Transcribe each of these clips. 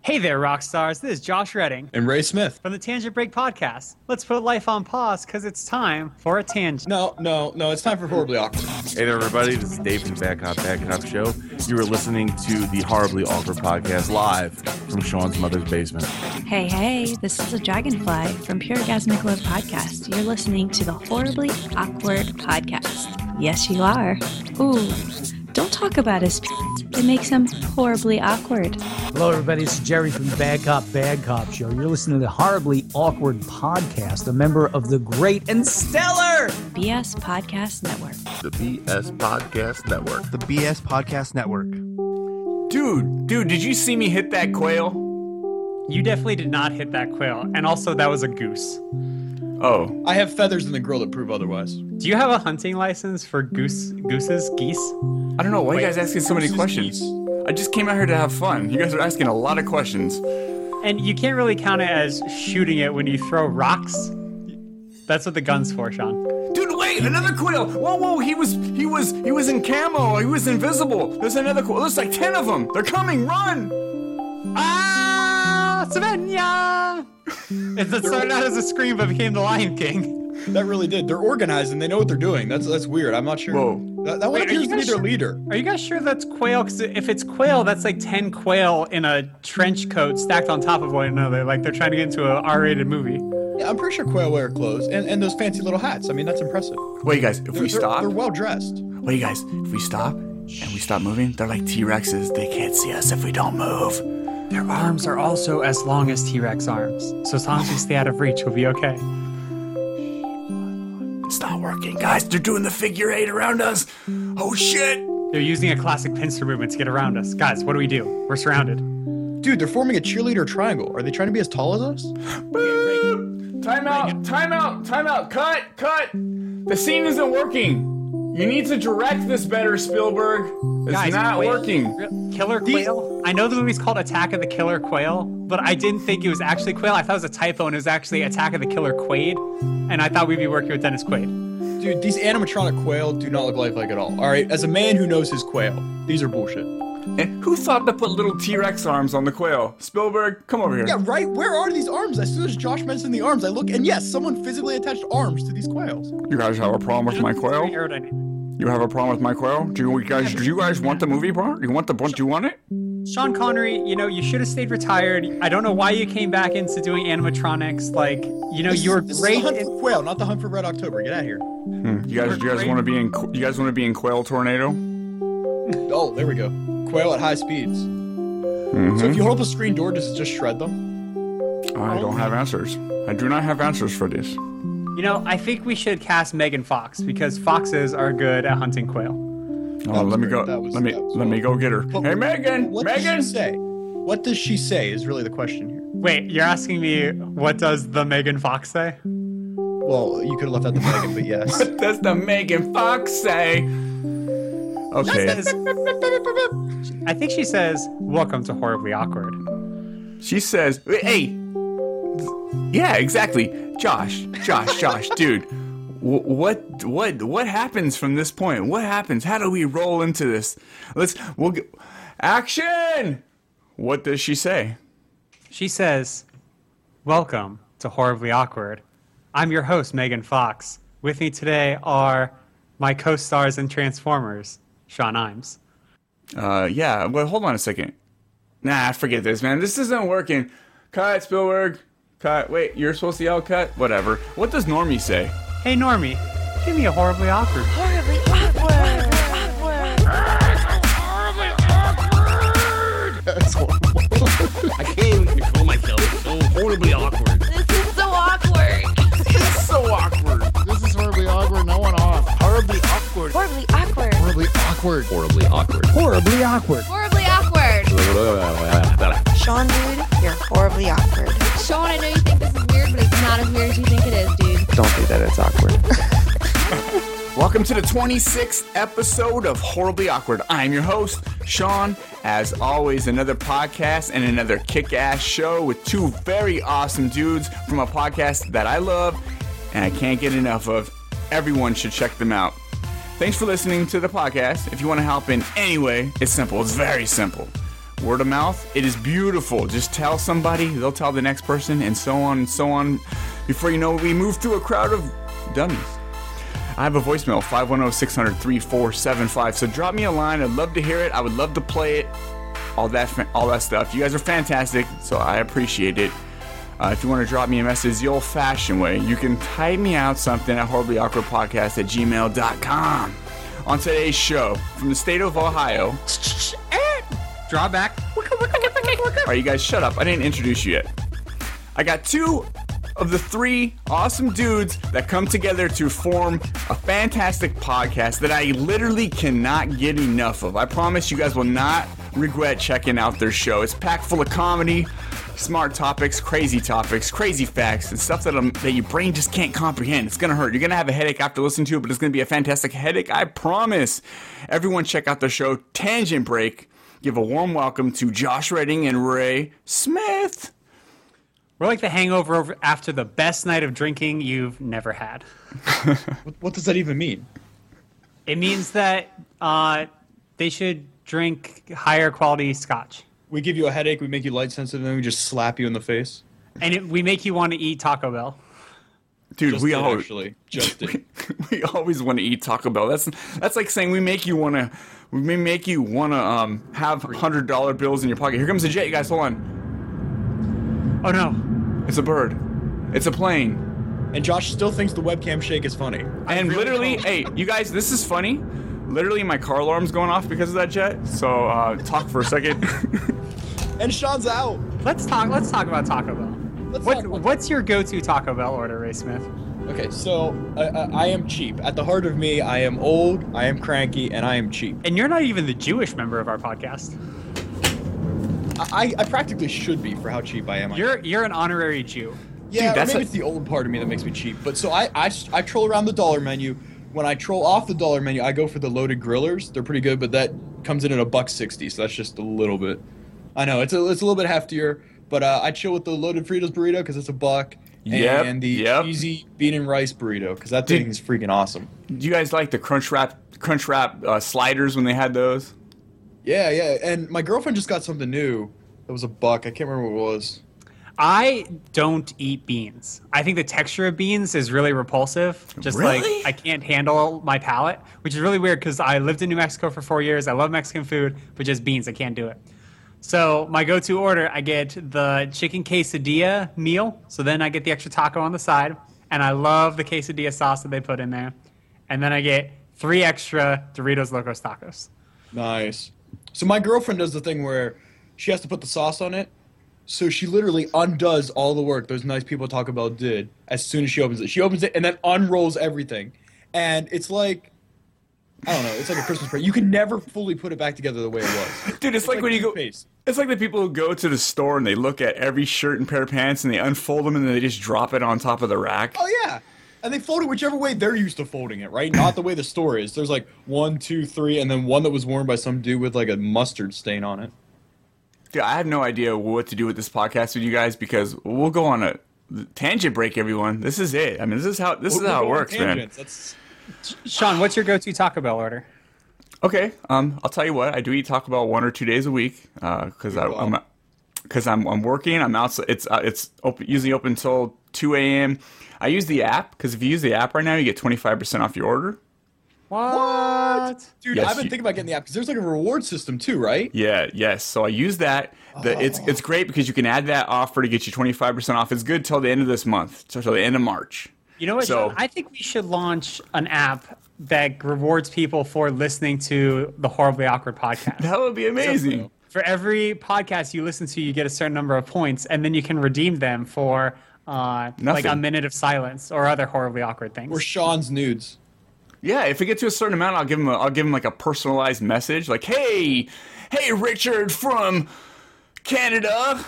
Hey there, rock stars. This is Josh Redding and Ray Smith from the Tangent Break Podcast. Let's put life on pause because it's time for a tangent. No, it's time for Horribly Awkward. Hey there, everybody. This is Dave from the Bad Cop Show. You are listening to the Horribly Awkward Podcast live from Sean's mother's basement. Hey, this is a Dragonfly from Pure Gasmic Love Podcast. You're listening to the Horribly Awkward Podcast. Yes, you are. Ooh, don't talk about his it makes him horribly awkward. Hello, everybody. This is Jerry from the Bad Cop Show. You're listening to the Horribly Awkward Podcast, a member of the great and stellar BS Podcast Network. The BS Podcast Network. The BS Podcast Network. Dude, did you see me hit that quail? You definitely did not hit that quail. And also, that was a goose. Oh. I have feathers in the grill that prove otherwise. Do you have a hunting license for geese? I don't know. Why are you guys asking so many questions? I just came out here to have fun. You guys are asking a lot of questions. And you can't really count it as shooting it when you throw rocks. That's what the gun's for, Sean. Dude, wait, another quail. Whoa, he was in camo. He was invisible. There's another quail. There's like 10 of them. They're coming. Run! Ah, Svenja! It started out as a scream, but became the Lion King. That really did. They're organized and they know what they're doing. That's weird. I'm not sure. Whoa. That one appears to be their leader. Are you guys sure that's quail? Because if it's quail, that's like 10 quail in a trench coat stacked on top of one another. Like they're trying to get into an R-rated movie. Yeah, I'm pretty sure quail wear clothes and those fancy little hats. I mean, that's impressive. Wait, guys, if we stop... They're well dressed. Wait, guys, if we stop and we stop moving, they're like T-Rexes. They can't see us if we don't move. Their arms are also as long as T-Rex arms. So as long as we stay out of reach, we'll be okay. It's not working, guys. They're doing the figure 8 around us. Oh, shit. They're using a classic pincer movement to get around us. Guys, what do we do? We're surrounded. Dude, they're forming a cheerleader triangle. Are they trying to be as tall as us? Boop. Time out. Cut. The scene isn't working. You need to direct this better, Spielberg. It's not working. Killer Quail? I know the movie's called Attack of the Killer Quail, but I didn't think it was actually Quail. I thought it was a typo, and it was actually Attack of the Killer Quaid, and I thought we'd be working with Dennis Quaid. Dude, these animatronic quail do not look lifelike at all. All right, as a man who knows his quail, these are bullshit. And who thought to put little T-Rex arms on the quail? Spielberg, come over here. Yeah, right? Where are these arms? As soon as Josh mentioned the arms, I look, and yes, someone physically attached arms to these quails. You guys have a problem with my quail? You have a problem with my quail? Do you guys want the movie part? Do you want it? Sean Connery, you should have stayed retired. I don't know why you came back into doing animatronics. Like, you were this great. Is the hunt for quail, not the hunt for Red October. Get out of here. You guys want to be in Quail Tornado? Oh, there we go. Quail at high speeds. Mm-hmm. So if you hold up a screen door, does it just shred them? I don't have answers. I do not have answers for this. I think we should cast Megan Fox because foxes are good at hunting quail. Oh, let me go. Let me go get her. But hey, Megan. What Megan. Does she say? What does she say? Is really the question here. Wait, you're asking me what does the Megan Fox say? Well, you could have left out the Megan, but yes. What does the Megan Fox say? Okay. I think she says, "Welcome to Horribly Awkward." She says, "Hey." Yeah, exactly. Josh, dude. What happens from this point? What happens? How do we roll into this? Action! What does she say? She says, "Welcome to Horribly Awkward. I'm your host, Megan Fox. With me today are my co-stars in Transformers, Sean Imes." Yeah. Well, hold on a second. Nah, forget this, man. This isn't working. Cut, Spielberg. Cut. Wait, you're supposed to yell cut? Whatever. What does Normie say? Hey, Normie, give me a Horribly Awkward. Horribly awkward. Horribly awkward! That's horrible. I can't even control myself. It's so horribly awkward. This is so awkward. It's so awkward. This is horribly awkward. No one off. Horribly awkward. Horribly awkward. Horribly awkward. Horribly awkward. Horribly Awkward. Horribly awkward. Sean, dude, you're horribly awkward. Sean, I know you think this is weird, but it's not as weird as you think it is, dude. Don't think that it's awkward. Welcome to the 26th episode of Horribly Awkward. I'm your host, Sean. As always, another podcast and another kick-ass show with two very awesome dudes from a podcast that I love and I can't get enough of. Everyone should check them out. Thanks for listening to the podcast. If you want to help in any way, it's simple. It's very simple. Word of mouth, it is beautiful. Just tell somebody, they'll tell the next person, and so on and so on. Before you know it, we move through a crowd of dummies. I have a voicemail, 510-600-3475. So drop me a line. I'd love to hear it. I would love to play it. All that stuff. You guys are fantastic, so I appreciate it. If you want to drop me a message the old-fashioned way, you can type me out something at horriblyawkwardpodcast@gmail.com. On today's show, from the state of Ohio. Draw back. All right, you guys, shut up. I didn't introduce you yet. I got 2 of the 3 awesome dudes that come together to form a fantastic podcast that I literally cannot get enough of. I promise you guys will not regret checking out their show. It's packed full of comedy, smart topics, crazy facts, and stuff that your brain just can't comprehend. It's gonna hurt. You're gonna have a headache after listening to it, but it's gonna be a fantastic headache, I promise. Everyone check out their show, Tangent Break. Give a warm welcome to Josh Redding and Ray Smith. We're like the hangover after the best night of drinking you've never had. What does that even mean? It means that they should drink higher quality scotch. We give you a headache, we make you light sensitive, and then we just slap you in the face. And we make you want to eat Taco Bell. Dude, we always want to eat Taco Bell. That's like saying we may make you want to have $100 bills in your pocket. Here comes the jet, you guys. Hold on. Oh no, it's a bird. It's a plane. And Josh still thinks the webcam shake is funny. And literally, hey, you guys, this is funny. Literally, my car alarm's going off because of that jet. So talk for a second. And Sean's out. Let's talk about Taco Bell. What's your go-to Taco Bell order, Ray Smith? Okay, so I am cheap. At the heart of me, I am old, I am cranky, and I am cheap. And you're not even the Jewish member of our podcast. I practically should be for how cheap I am. You're an honorary Jew. Yeah, dude, maybe it's the old part of me that makes me cheap. But so I troll around the dollar menu. When I troll off the dollar menu, I go for the loaded grillers. They're pretty good, but that comes in at $1.60, so that's just a little bit. I know it's a little bit heftier, but I chill with the loaded Fritos burrito because it's $1. And the cheesy bean and rice burrito because that thing is freaking awesome. Do you guys like the Crunch Wrap sliders when they had those? Yeah. And my girlfriend just got something new that was $1. I can't remember what it was. I don't eat beans. I think the texture of beans is really repulsive. Like I can't handle my palate, which is really weird because I lived in New Mexico for 4 years. I love Mexican food, but just beans, I can't do it. So my go-to order, I get the chicken quesadilla meal. So then I get the extra taco on the side. And I love the quesadilla sauce that they put in there. And then I get 3 extra Doritos Locos Tacos. Nice. So my girlfriend does the thing where she has to put the sauce on it. So she literally undoes all the work those nice people at Taco Bell did as soon as she opens it. She opens it and then unrolls everything. And it's like, I don't know, it's like a Christmas present. You can never fully put it back together the way it was. Dude, it's like when you go... It's like the people who go to the store and they look at every shirt and pair of pants and they unfold them and then they just drop it on top of the rack. Oh, yeah. And they fold it whichever way they're used to folding it, right? Not the way the store is. There's like 1, 2, 3, and then one that was worn by some dude with like a mustard stain on it. Dude, I have no idea what to do with this podcast with you guys because we'll go on a tangent break, everyone. This is it. I mean, this is how it works, man. Sean, what's your go-to Taco Bell order? Okay, I'll tell you what. I do eat Taco Bell 1 or 2 days a week because I'm working. I'm out. It's usually open until 2 a.m. I use the app because if you use the app right now, you get 25% off your order. What? Dude, yes, I've been thinking about getting the app because there's like a reward system too, right? Yeah, yes. So I use that. It's great because you can add that offer to get you 25% off. It's good till the end of this month, till the end of March. You know what, Sean? I think we should launch an app that rewards people for listening to the Horribly Awkward podcast. That would be amazing. So for every podcast you listen to, you get a certain number of points, and then you can redeem them for like a minute of silence or other horribly awkward things. Or Sean's nudes. Yeah, if it gets to a certain amount, I'll give him like a personalized message, like, "Hey, Richard from Canada."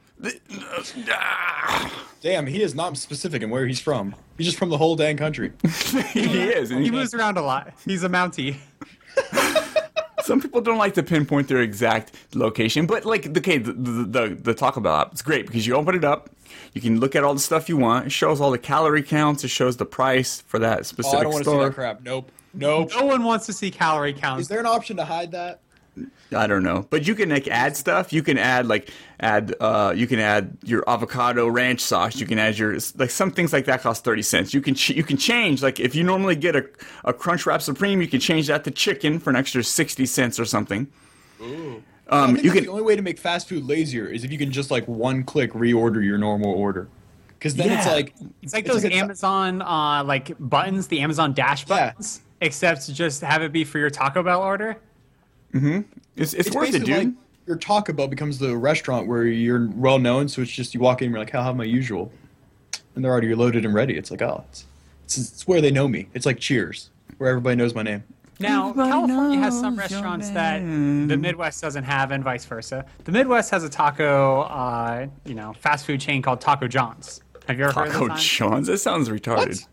Damn, he is not specific in where he's from. He's just from the whole dang country. He is. He moves around a lot. He's a Mountie. Some people don't like to pinpoint their exact location, but like, okay, the Taco Bell app, it's great because you open it up, you can look at all the stuff you want. It shows all the calorie counts. It shows the price for that specific store. I don't want to see that crap. Nope. No one wants to see calorie counts. Is there an option to hide that? I don't know, but you can like add stuff. You can add you can add your avocado ranch sauce. You can add your like some things like that cost 30 cents. You can change like if you normally get a Crunchwrap Supreme, you can change that to chicken for an extra 60 cents or something. Ooh. I think the only way to make fast food lazier is if you can just like one click reorder your normal order, because then it's like those Amazon like buttons, the Amazon Dash buttons, except just have it be for your Taco Bell order. Mm-hmm. It's worth it, dude. Like your Taco Bell becomes the restaurant where you're well known, so it's just you walk in and you're like, I'll have my usual, and they're already loaded and ready. It's like, oh, it's where they know me. It's like Cheers, where everybody knows my name. Now, California has some restaurants that the Midwest doesn't have, and vice versa. The Midwest has a taco, fast food chain called Taco John's. Have you ever heard of Taco John's? That sounds retarded.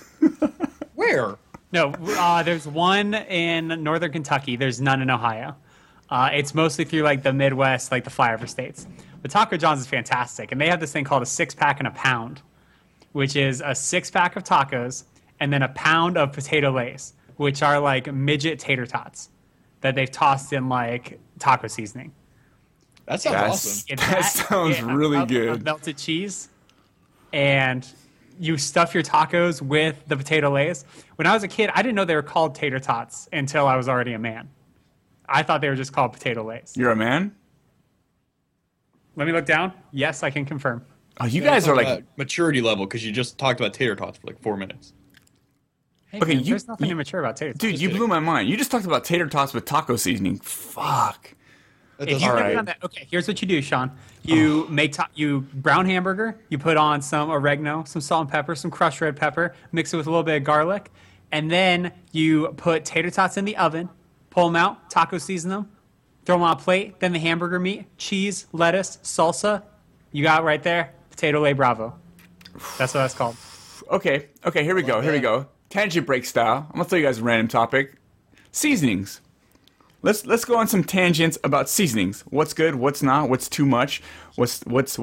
Where? No, there's one in northern Kentucky. There's none in Ohio. It's mostly through like the Midwest, like the flyover states. But Taco John's is fantastic, and they have this thing called a 6-pack and a pound, which is a 6-pack of tacos and then a pound of potato lays, which are like midget tater tots that they've tossed in like taco seasoning. That sounds awesome. That sounds really good. Melted cheese, and you stuff your tacos with the potato lays. When I was a kid, I didn't know they were called tater tots until I was already a man. I thought they were just called potato lays. You're a man? Let me look down. Yes, I can confirm. Oh, you guys are like maturity level because you just talked about tater tots for like 4 minutes. Hey, okay, man, there's nothing immature about tater tots. Dude, you blew my mind. You just talked about tater tots with taco seasoning. Fuck. If you on that, okay, here's what you do, Sean. You you brown hamburger. You put on some oregano, some salt and pepper, some crushed red pepper. Mix it with a little bit of garlic, and then you put tater tots in the oven. Pull them out, taco season them, throw them on a plate. Then the hamburger meat, cheese, lettuce, salsa. You got it right there. Potato lay bravo. That's what that's called. Okay, here we go. Tangent break style. I'm gonna tell you guys a random topic. Seasonings. Let's go on some tangents about seasonings. What's good? What's not? What's too much? What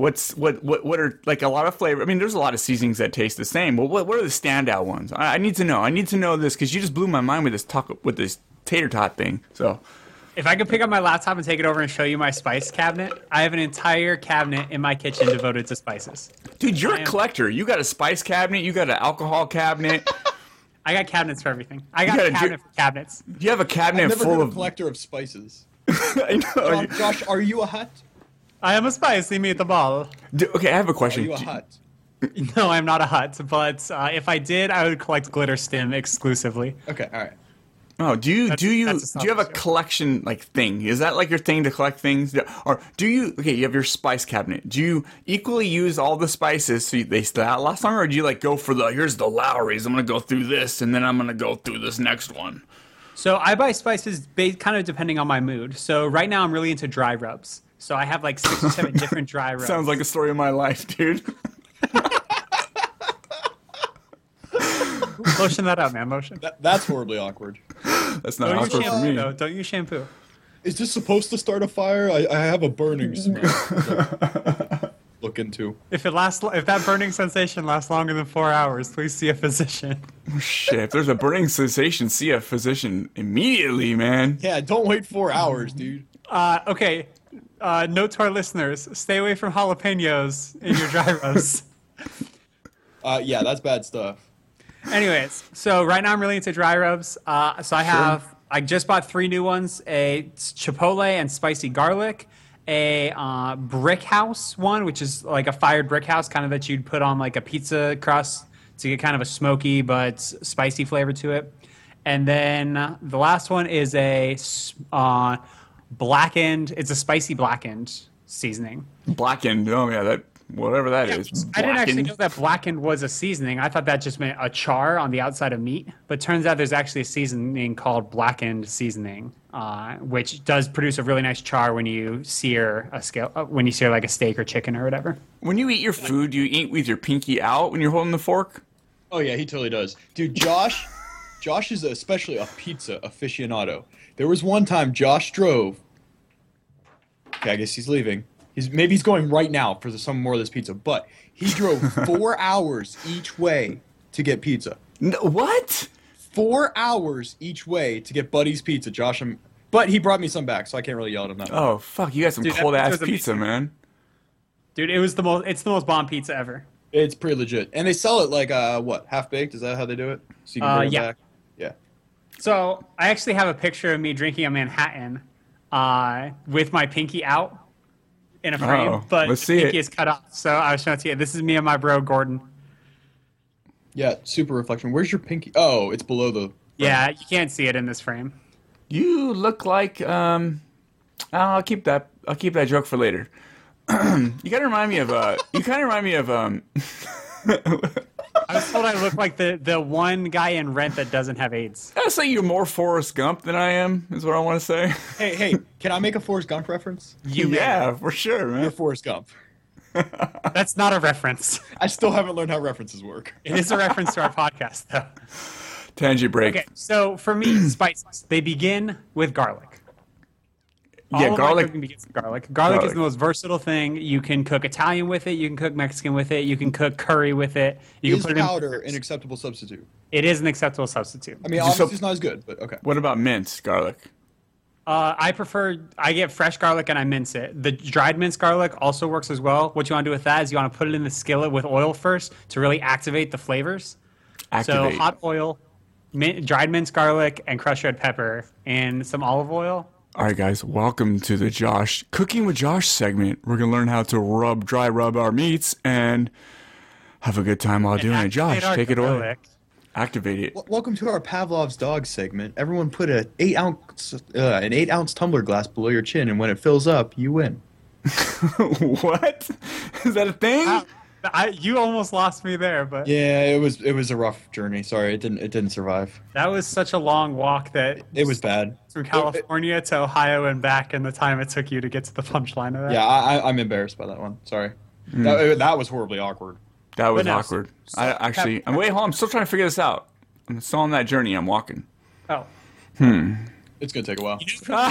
are like a lot of flavor? I mean, there's a lot of seasonings that taste the same. But what are the standout ones? I need to know. I need to know this because you just blew my mind with this tater tot thing. So, if I could pick up my laptop and take it over and show you my spice cabinet, I have an entire cabinet in my kitchen devoted to spices. Dude, you're a collector. You got a spice cabinet. You got an alcohol cabinet. I got cabinets for everything. I got a cabinet for cabinets. You have a cabinet full of collector of spices. I know. Josh, are you a hut? I am a spicy meatball. Okay, I have a question. Are you a hut? No, I'm not a hut, but if I did, I would collect glitter stim exclusively. Okay, all right. Oh, do you have a collection like thing? Is that like your thing to collect things? Or do you you have your spice cabinet. Do you equally use all the spices so they last longer, or do you like go for here's the Lowry's, I'm gonna go through this and then I'm gonna go through this next one? So I buy spices kind of depending on my mood. So right now I'm really into dry rubs. So I have like 6 or 7 different dry rubs. Sounds like a story of my life, dude. Motion that out, man. Motion. That's horribly awkward. That's not awkward for me. Though. Don't use shampoo. Is this supposed to start a fire? I have a burning smell. Look into. If that burning sensation lasts longer than 4 hours, please see a physician. Oh, shit, if there's a burning sensation, see a physician immediately, man. Yeah, don't wait 4 hours, dude. Okay. Note to our listeners: stay away from jalapenos in your dry rubs. Yeah, that's bad stuff. Anyways, so right now I'm really into dry rubs. So I just bought 3 new ones: a chipotle and spicy garlic, a brick house one, which is like a fired brick house, kind of that you'd put on like a pizza crust to get kind of a smoky but spicy flavor to it. And then the last one is a blackened. It's a spicy blackened seasoning. Blackened. Oh yeah, that. Whatever that is. I didn't actually know that blackened was a seasoning. I thought that just meant a char on the outside of meat. But turns out there's actually a seasoning called blackened seasoning, which does produce a really nice char when you sear like a steak or chicken or whatever. When you eat your food, do you eat with your pinky out when you're holding the fork? Oh yeah, he totally does. Dude, Josh is especially a pizza aficionado. There was one time Josh drove. Okay, I guess he's leaving. Maybe he's going right now for some more of this pizza, but he drove 4 hours each way to get pizza. No, what? 4 hours each way to get Buddy's Pizza. But he brought me some back, so I can't really yell at him that much. Oh fuck! You got some Dude, that cold ass pizza was pizza, man. Dude, it's the most bomb pizza ever. It's pretty legit. And they sell it like, half-baked? Is that how they do it? So you can bring it yeah. back? Yeah. So I actually have a picture of me drinking a Manhattan with my pinky out in a frame, Oh, but let's the see pinky it. is cut off. So I was showing it to you. This is me and my bro, Gordon. Yeah, super reflection. Where's your pinky? Oh, it's below the... Yeah, you can't see it in this frame. You look like I'll keep that joke for later. You kind of remind me of I was told I look like the one guy in Rent that doesn't have AIDS. I'd say you're more Forrest Gump than I am, is what I want to say. Hey, can I make a Forrest Gump reference? Yeah, for sure, You're man. Forrest Gump. That's not a reference. I still haven't learned how references work. It is a reference to our podcast, though. Tangent break. Okay, so for me, spices, they begin with garlic. All Yeah, of my garlic. cooking begins with garlic. Garlic is the most versatile thing. You can cook Italian with it. You can cook Mexican with it. You can cook curry with it. You Is can put it powder in. an acceptable substitute? It is an acceptable substitute. I mean, Just obviously it's not as good, but okay. What about minced garlic? I get fresh garlic and I mince it. The dried minced garlic also works as well. What you want to do with that is you want to put it in the skillet with oil first to really activate the flavors. Activate. So hot oil, dried minced garlic, and crushed red pepper, and some olive oil. All right, guys, welcome to the Cooking with Josh segment. We're going to learn how to dry rub our meats and have a good time while doing it. Josh, take it away. Activate it. Welcome to our Pavlov's dog segment. Everyone put an 8-ounce tumbler glass below your chin, and when it fills up, you win. What? Is that a thing? You almost lost me there, but Yeah, it was a rough journey. Sorry, it didn't survive. that was such a long walk that It was bad. from California to Ohio and back, and the time it took you to get to the punchline of that. Yeah, I'm embarrassed by that one. Sorry. That was horribly awkward. That was But no, awkward. I'm way home. I'm still trying to figure this out. I'm still on that journey. I'm walking. Oh. It's gonna take a while.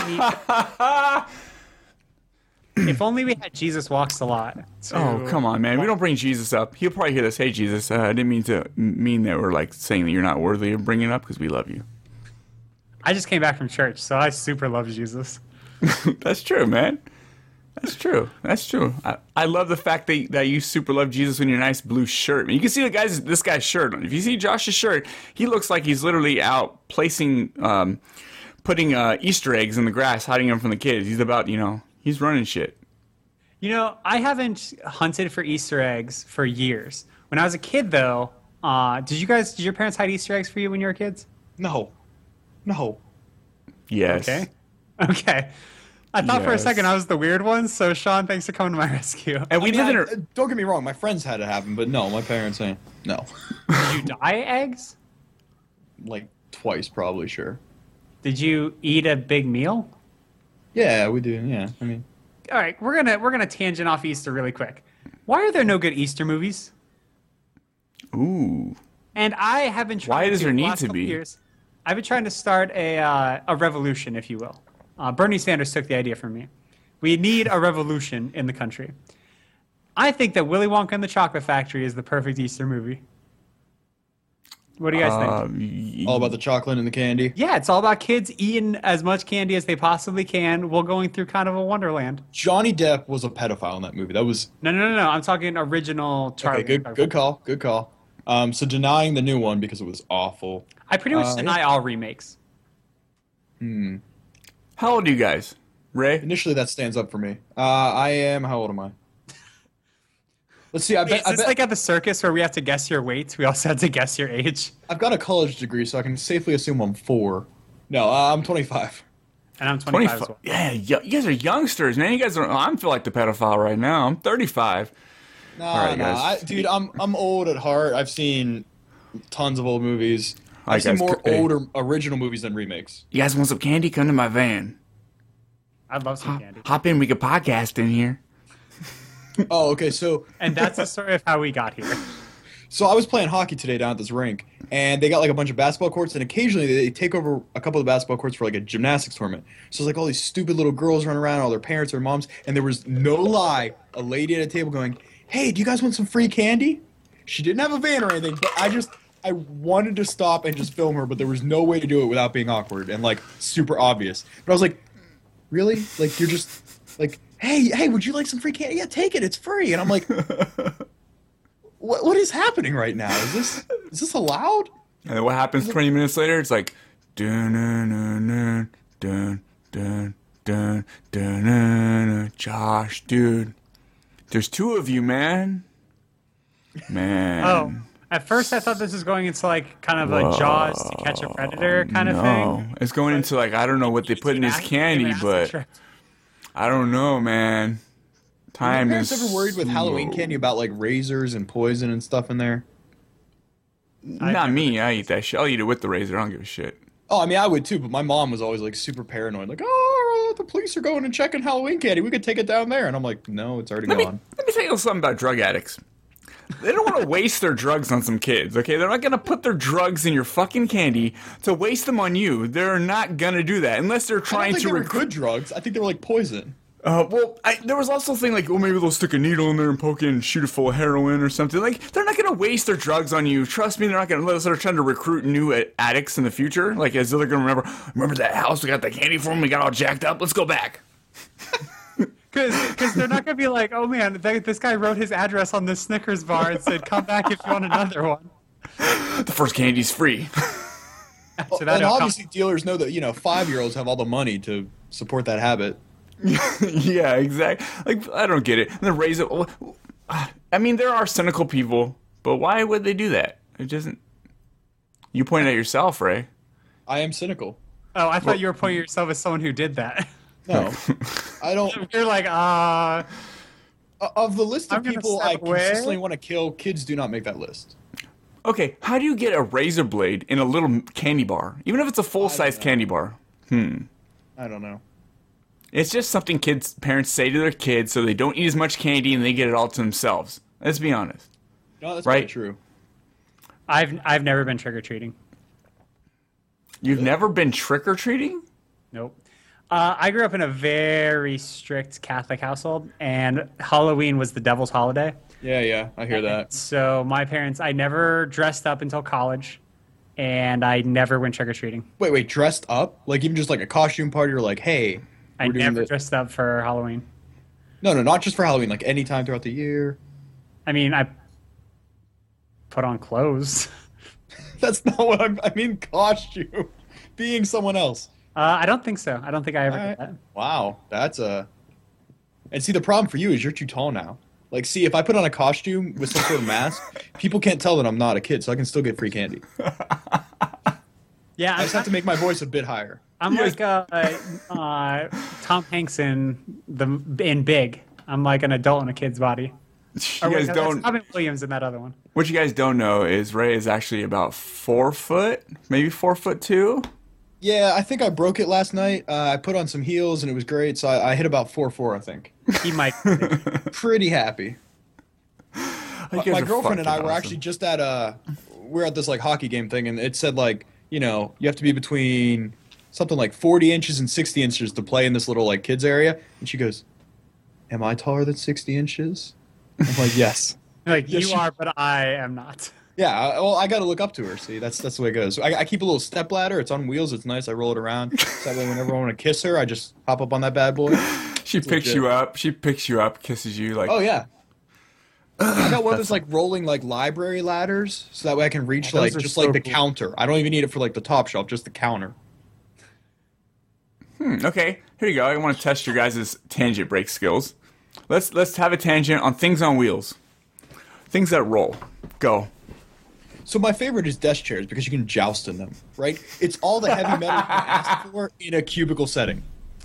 If only we had Jesus Walks a Lot. Oh, come on, man. We don't bring Jesus up. He'll probably hear this. Hey, Jesus, I didn't mean that we're like saying that you're not worthy of bringing it up because we love you. I just came back from church, so I super love Jesus. That's true, man. That's true. That's true. I love the fact that you super love Jesus in your nice blue shirt. You can see this guy's shirt. If you see Josh's shirt, he looks like he's literally out placing, putting Easter eggs in the grass, hiding them from the kids. He's about, he's running shit. I haven't hunted for Easter eggs for years. When I was a kid, though, did your parents hide Easter eggs for you when you were kids? No. Yes. Okay. I thought for a Yes. second I was the weird one, so Sean, thanks for coming to my rescue. And we live in a... Don't get me wrong. My friends had it happen, but no, my parents ain't. No. Did you dye eggs? Like twice, probably. Sure. Did you eat a big meal? Yeah, we do. Yeah, I mean, All right, we're gonna tangent off Easter really quick. Why are there no good Easter movies? Ooh. And I have been trying. Why does there the need last to couple be? Years, I've been trying to start a revolution, if you will. Bernie Sanders took the idea from me. We need a revolution in the country. I think that Willy Wonka and the Chocolate Factory is the perfect Easter movie. What do you guys think? all about the chocolate and the candy. Yeah, it's all about kids eating as much candy as they possibly can while going through kind of a wonderland. Johnny Depp was a pedophile in that movie. That was No. I'm talking original Charlie. okay. Good call. So denying the new one because it was awful. I pretty much deny all remakes. How old are you guys? Ray? Initially, that stands up for me. I am. How old am I? Let's see. I bet like at the circus where we have to guess your weight? We also have to guess your age. I've got a college degree, so I can safely assume I'm 4. No, I'm 25. And I'm 25 as well. Yeah, you guys are youngsters, man. You guys are... I feel like the pedophile right now. I'm 35. right, guys. Dude, I'm old at heart. I've seen tons of old movies. All I've seen right, guys, more hey. older original movies than remakes. You guys want some candy? Come to my van. I'd love some candy. Hop in. We could podcast in here. Oh, okay. So And that's the story of how we got here. I was playing hockey today down at this rink, and they got like a bunch of basketball courts, and occasionally they take over a couple of the basketball courts for like a gymnastics tournament. So it's like all these stupid little girls running around, all their parents or moms, and there was no lie, a lady at a table going, "Hey, do you guys want some free candy?" She didn't have a van or anything, but I wanted to stop and just film her, but there was no way to do it without being awkward and like super obvious. But I was like, really? Like you're just like, hey, would you like some free candy? Yeah, take it. It's free. And I'm like, what is happening right now? Is this allowed? And then what happens 20 minutes later? It's like, dun dun dun dun dun dun dun dun. Josh, dude, there's two of you, man. Oh, at first I thought this was going into like kind of a Jaws to catch a predator kind of thing. It's going into like, I don't know what they put in his candy, but I don't know, man. Time Are your is parents ever worried with Halloween candy about like razors and poison and stuff in there? Not me. I eat that shit. I'll eat it with the razor. I don't give a shit. Oh, I mean, I would too, but my mom was always like super paranoid, like, oh, the police are going and checking Halloween candy. We could take it down there. And I'm like, no, it's already gone. Let me tell you something about drug addicts. They don't want to waste their drugs on some kids, okay? They're not going to put their drugs in your fucking candy to waste them on you. They're not going to do that unless they're trying to recruit good drugs. I think they were like poison. There was also a thing like, maybe they'll stick a needle in there and poke it and shoot it full of heroin or something. Like, they're not going to waste their drugs on you. Trust me, they're not going to let us. They're trying to recruit new addicts in the future. Like, as though they're going to remember that house we got the candy from, we got all jacked up, let's go back. Because they're not going to be like, oh man, this guy wrote his address on this Snickers bar and said, come back if you want another one. The first candy's free. And obviously dealers know that, 5-year-olds have all the money to support that habit. Yeah, exactly. Like, I don't get it. And then raise it. I mean, there are cynical people, but why would they do that? It doesn't. You pointed at yourself, Ray. I am cynical. Oh, I thought you were pointing at yourself as someone who did that. No, I don't. You're like, Of the list of people I consistently want to kill, kids do not make that list. Okay, how do you get a razor blade in a little candy bar? Even if it's a full-size candy bar. I don't know. It's just something parents say to their kids so they don't eat as much candy and they get it all to themselves. Let's be honest. No, that's right? true. I've never been trick-or-treating. You've never been trick-or-treating? Nope. I grew up in a very strict Catholic household, and Halloween was the devil's holiday. Yeah, I hear that. So my parents, I never dressed up until college, and I never went trick-or-treating. Wait, dressed up? Like even just like a costume party or like, hey... I never dressed up for Halloween. No, not just for Halloween, like any time throughout the year. I mean, I put on clothes. That's not what I mean, costume. Being someone else. I don't think so. I don't think I ever did that. Wow, that's a... And see, the problem for you is you're too tall now. Like, see, if I put on a costume with some sort of mask, people can't tell that I'm not a kid, so I can still get free candy. Yeah, I just have to make my voice a bit higher. I'm like Tom Hanks in Big. I'm like an adult in a kid's body. You guys don't. Robin Williams in that other one. What you guys don't know is Ray is actually about 4 foot, maybe 4'2". Yeah, I think I broke it last night. I put on some heels and it was great, so I hit about 4'4", I think. He might. Pretty happy. My girlfriend and I were awesome. actually just at we're at this like hockey game thing, and it said like, you have to be between something like 40 inches and 60 inches to play in this little like kids area. And she goes, "Am I taller than 60 inches?" I'm like, "Yes." Like, yes, you are, but I am not. Yeah, well, I got to look up to her. See, that's the way it goes. I keep a little step ladder. It's on wheels. It's nice. I roll it around. So that way, whenever I want to kiss her, I just hop up on that bad boy. She picks you up. She picks you up, kisses you like. Oh yeah. I got one of those like rolling like library ladders, so that way I can reach like just like the counter. I don't even need it for like the top shelf, just the counter. Okay, here you go. I want to test your guys' tangent break skills. Let's have a tangent on things on wheels. Things that roll. Go. So my favorite is desk chairs because you can joust in them, right? It's all the heavy metal you can ask for in a cubicle setting.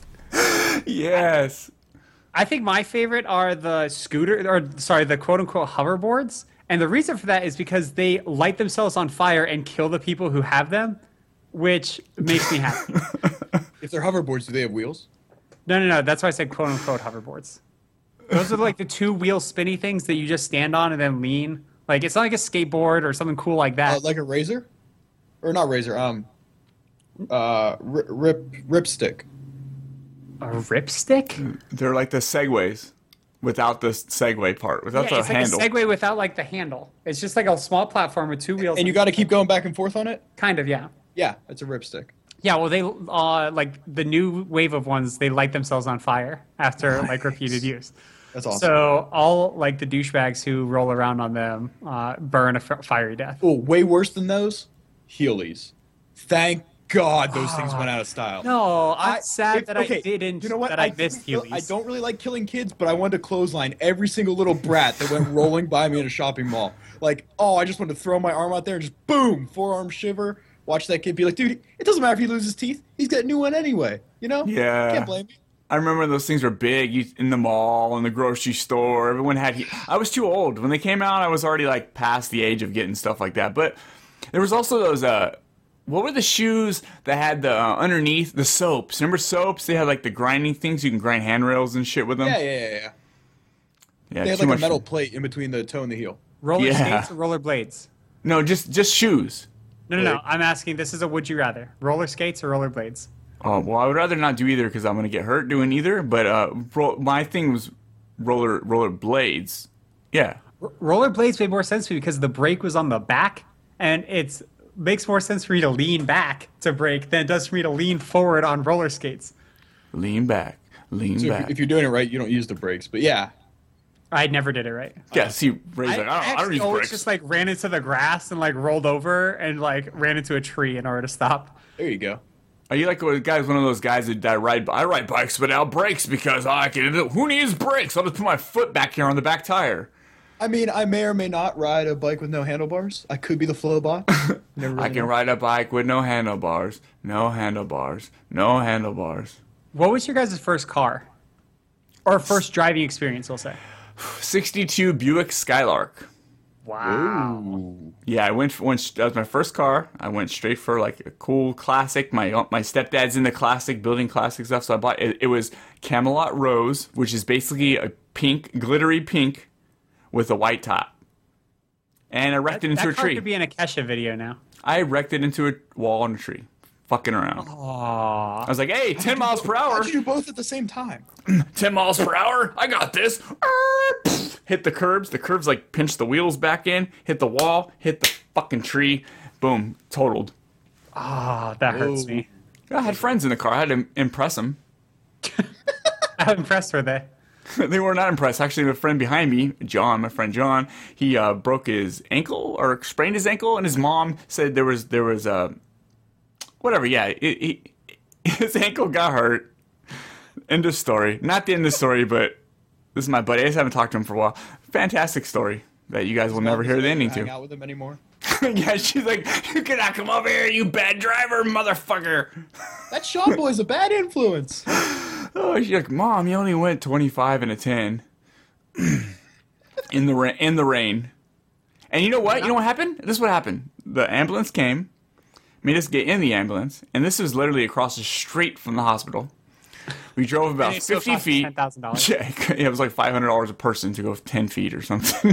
Yes. I think my favorite are the the quote-unquote hoverboards. And the reason for that is because they light themselves on fire and kill the people who have them, which makes me happy. If they're hoverboards, do they have wheels? No. That's why I said quote-unquote hoverboards. Those are like the 2-wheel spinny things that you just stand on and then lean. Like, it's not like a skateboard or something cool like that. Like a razor? Or not razor, ripstick. A ripstick? They're like the Segways. without the Segway part, without the it's handle. like a Segway without like the handle. It's just like a small platform with two wheels. And you got to keep going back and forth on it? kind of, yeah. Yeah, it's a ripstick. Yeah, well, they like the new wave of ones. They light themselves on fire after like repeated use. That's awesome. So all like the douchebags who roll around on them burn a fiery death. Oh, way worse than those? Heelys. Thank God those things went out of style. No, I'm sad that I didn't. You know what? That I missed Heelys. I don't really like killing kids, but I wanted to clothesline every single little brat that went rolling by me in a shopping mall. Like, oh, I just wanted to throw my arm out there and just boom, forearm shiver. Watch that kid be like, dude, it doesn't matter if he loses teeth. He's got a new one anyway. You know? Yeah. Can't blame me. I remember those things were big in the mall, in the grocery store. Everyone had. I was too old when they came out. I was already like past the age of getting stuff like that. But there was also those. What were the shoes that had the underneath the soaps? Remember soaps? They had like the grinding things. You can grind handrails and shit with them. Yeah. Yeah, They had too like a much- metal plate in between the toe and the heel. Roller Yeah. skates or roller blades? No, just shoes. No. I'm asking. This is a would you rather: roller skates or roller blades? Oh well, I would rather not do either because I'm gonna get hurt doing either. But my thing was roller blades. Yeah. Roller blades made more sense to me because the brake was on the back, and it makes more sense for me to lean back to brake than it does for me to lean forward on roller skates. Lean back. So back. if you're doing it right, you don't use the brakes. But yeah. I never did it right. Yeah, see, Ray's like, I don't use always brakes. just like ran into the grass and like rolled over and like ran into a tree in order to stop. There you go. Are you like one of those guys that I ride bikes without brakes because I can? Who needs brakes? I'll just put my foot back here on the back tire. I mean, I may or may not ride a bike with no handlebars. I could be the Flowbot. Never really I can know. ride a bike with no handlebars. No handlebars. No handlebars. What was your guys' first car? Or first driving experience, we'll say. 62 Buick Skylark. Wow. Yeah, that was my first car. I went straight for like a cool classic. My stepdad's into classic, building classic stuff, so I bought it. It was Camelot Rose, which is basically a pink, glittery pink with a white top. And I wrecked it into a That car tree. could be in a Kesha video now. I wrecked it into a wall on a tree. Fucking around. Aww. I was like, hey, 10 miles per hour. How'd you do both at the same time? 10 miles per hour. I got this. Hit the curbs. The curbs like pinch the wheels back in. Hit the wall. Hit the fucking tree. Boom. Totaled. Oh, that hurts me. I had friends in the car. I had to impress them. How impressed were they? They were not impressed. Actually, the friend behind me, John, my friend John, he broke his ankle or sprained his ankle, and his mom said there was whatever. Yeah, his ankle got hurt. End of story. Not the end of the story, but this is my buddy. I just haven't talked to him for a while. Fantastic story that you guys will never hear the ending Hang to. out with him anymore. Yeah, she's like, you cannot come over here, you bad driver, motherfucker. That Shaw boy's a bad influence. Oh, she's like, Mom, you only went 25 and a 10 in the rain. And you know what? You know what happened? This is what happened. The ambulance came, made us get in the ambulance, and this was literally across the street from the hospispittal. We drove about And it still 50 cost feet. $10,000. Yeah, it was like $500 a person to go 10 feet or something.